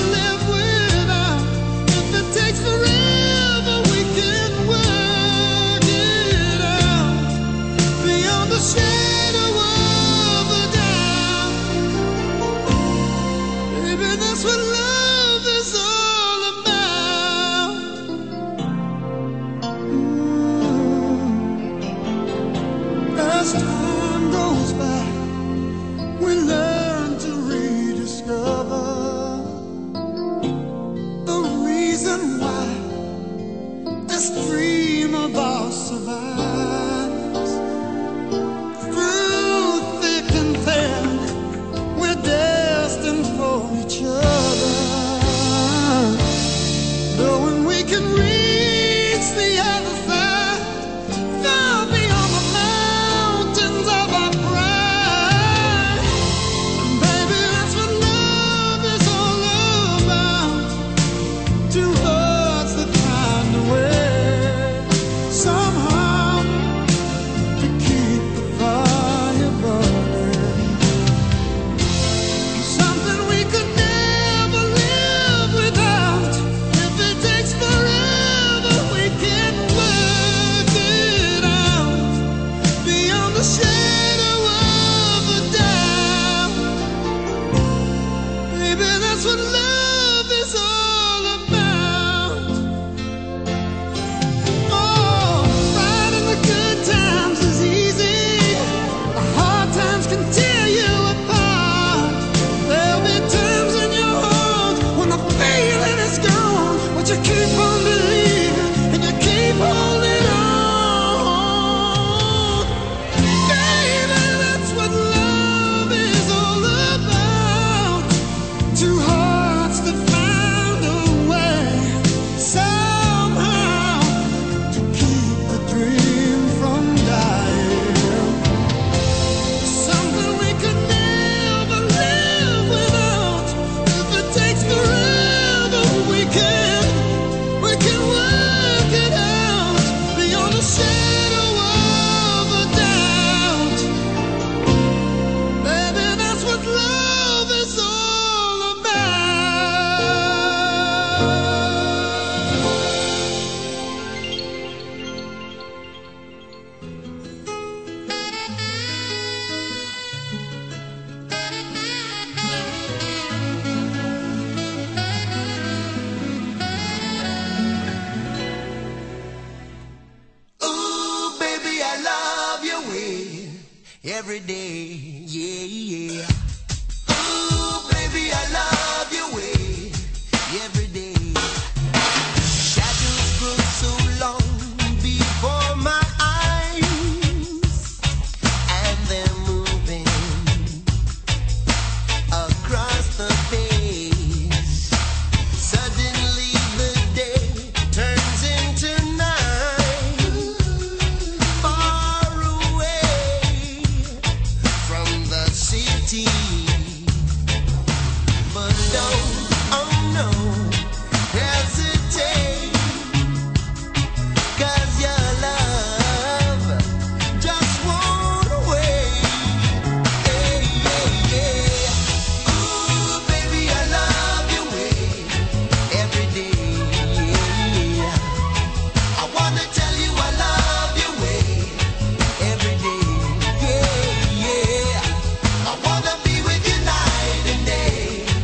every day. Yeah, yeah. Ooh, baby, I love your way every day. Shadows grow so long before my eyes, and they're moving across the face. Suddenly the day turns into night, far away from the city. But don't, oh no, hesitate, 'cause your love just won't wait. Hey, hey, hey. Ooh, baby, I love your way every day. Yeah. I wanna tell you I love your way every day. Yeah, yeah. I wanna be with you night and day.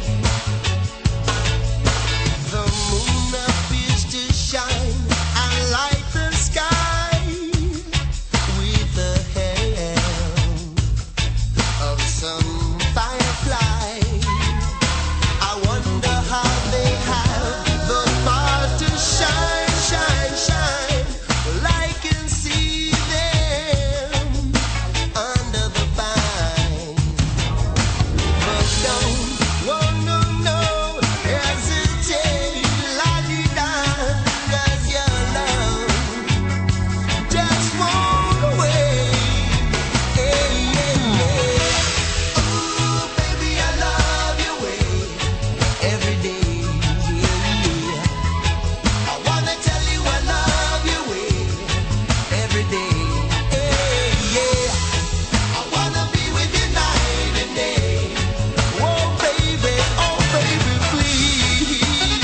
The moon appears to shine and light the sky with the help of some firefly. I wonder how they have the power to shine, shine, shine. Well, I can see them under the vine. But don't, no, no, no, hesitate, la-di-da, 'cause your love just won't wait. Hey, yeah, yeah. Ooh, baby, I love your way every day. Yeah, yeah. I wanna tell you I love your way every day. Hey, yeah. I wanna be with you night and day. Oh, baby, oh, baby, please.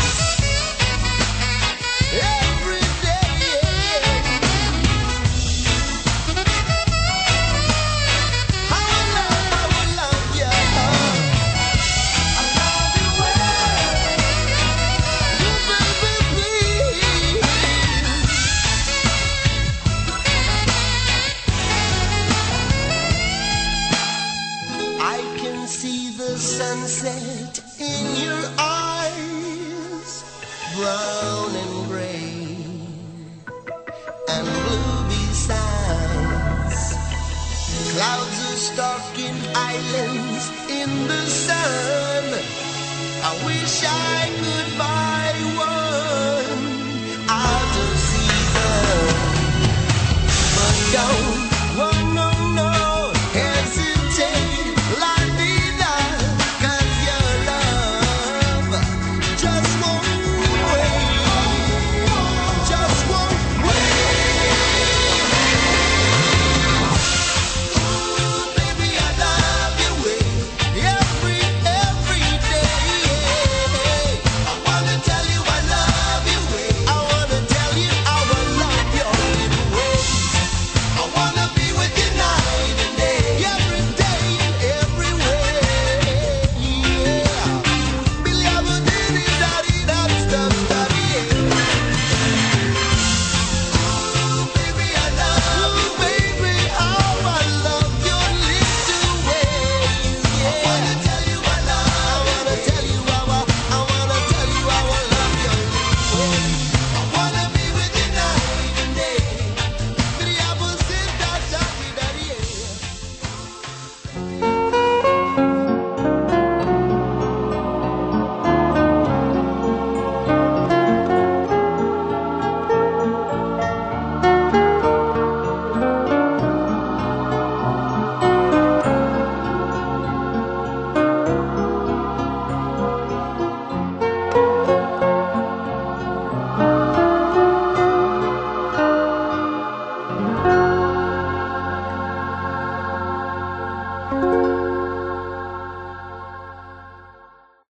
Every day. I will love, I will love you. I love you well. Oh, baby, please. I can see the sunset in your eyes, brown and gray and blue besides. Clouds are stalking islands in the sun. I wish I could buy one out of season, but don't.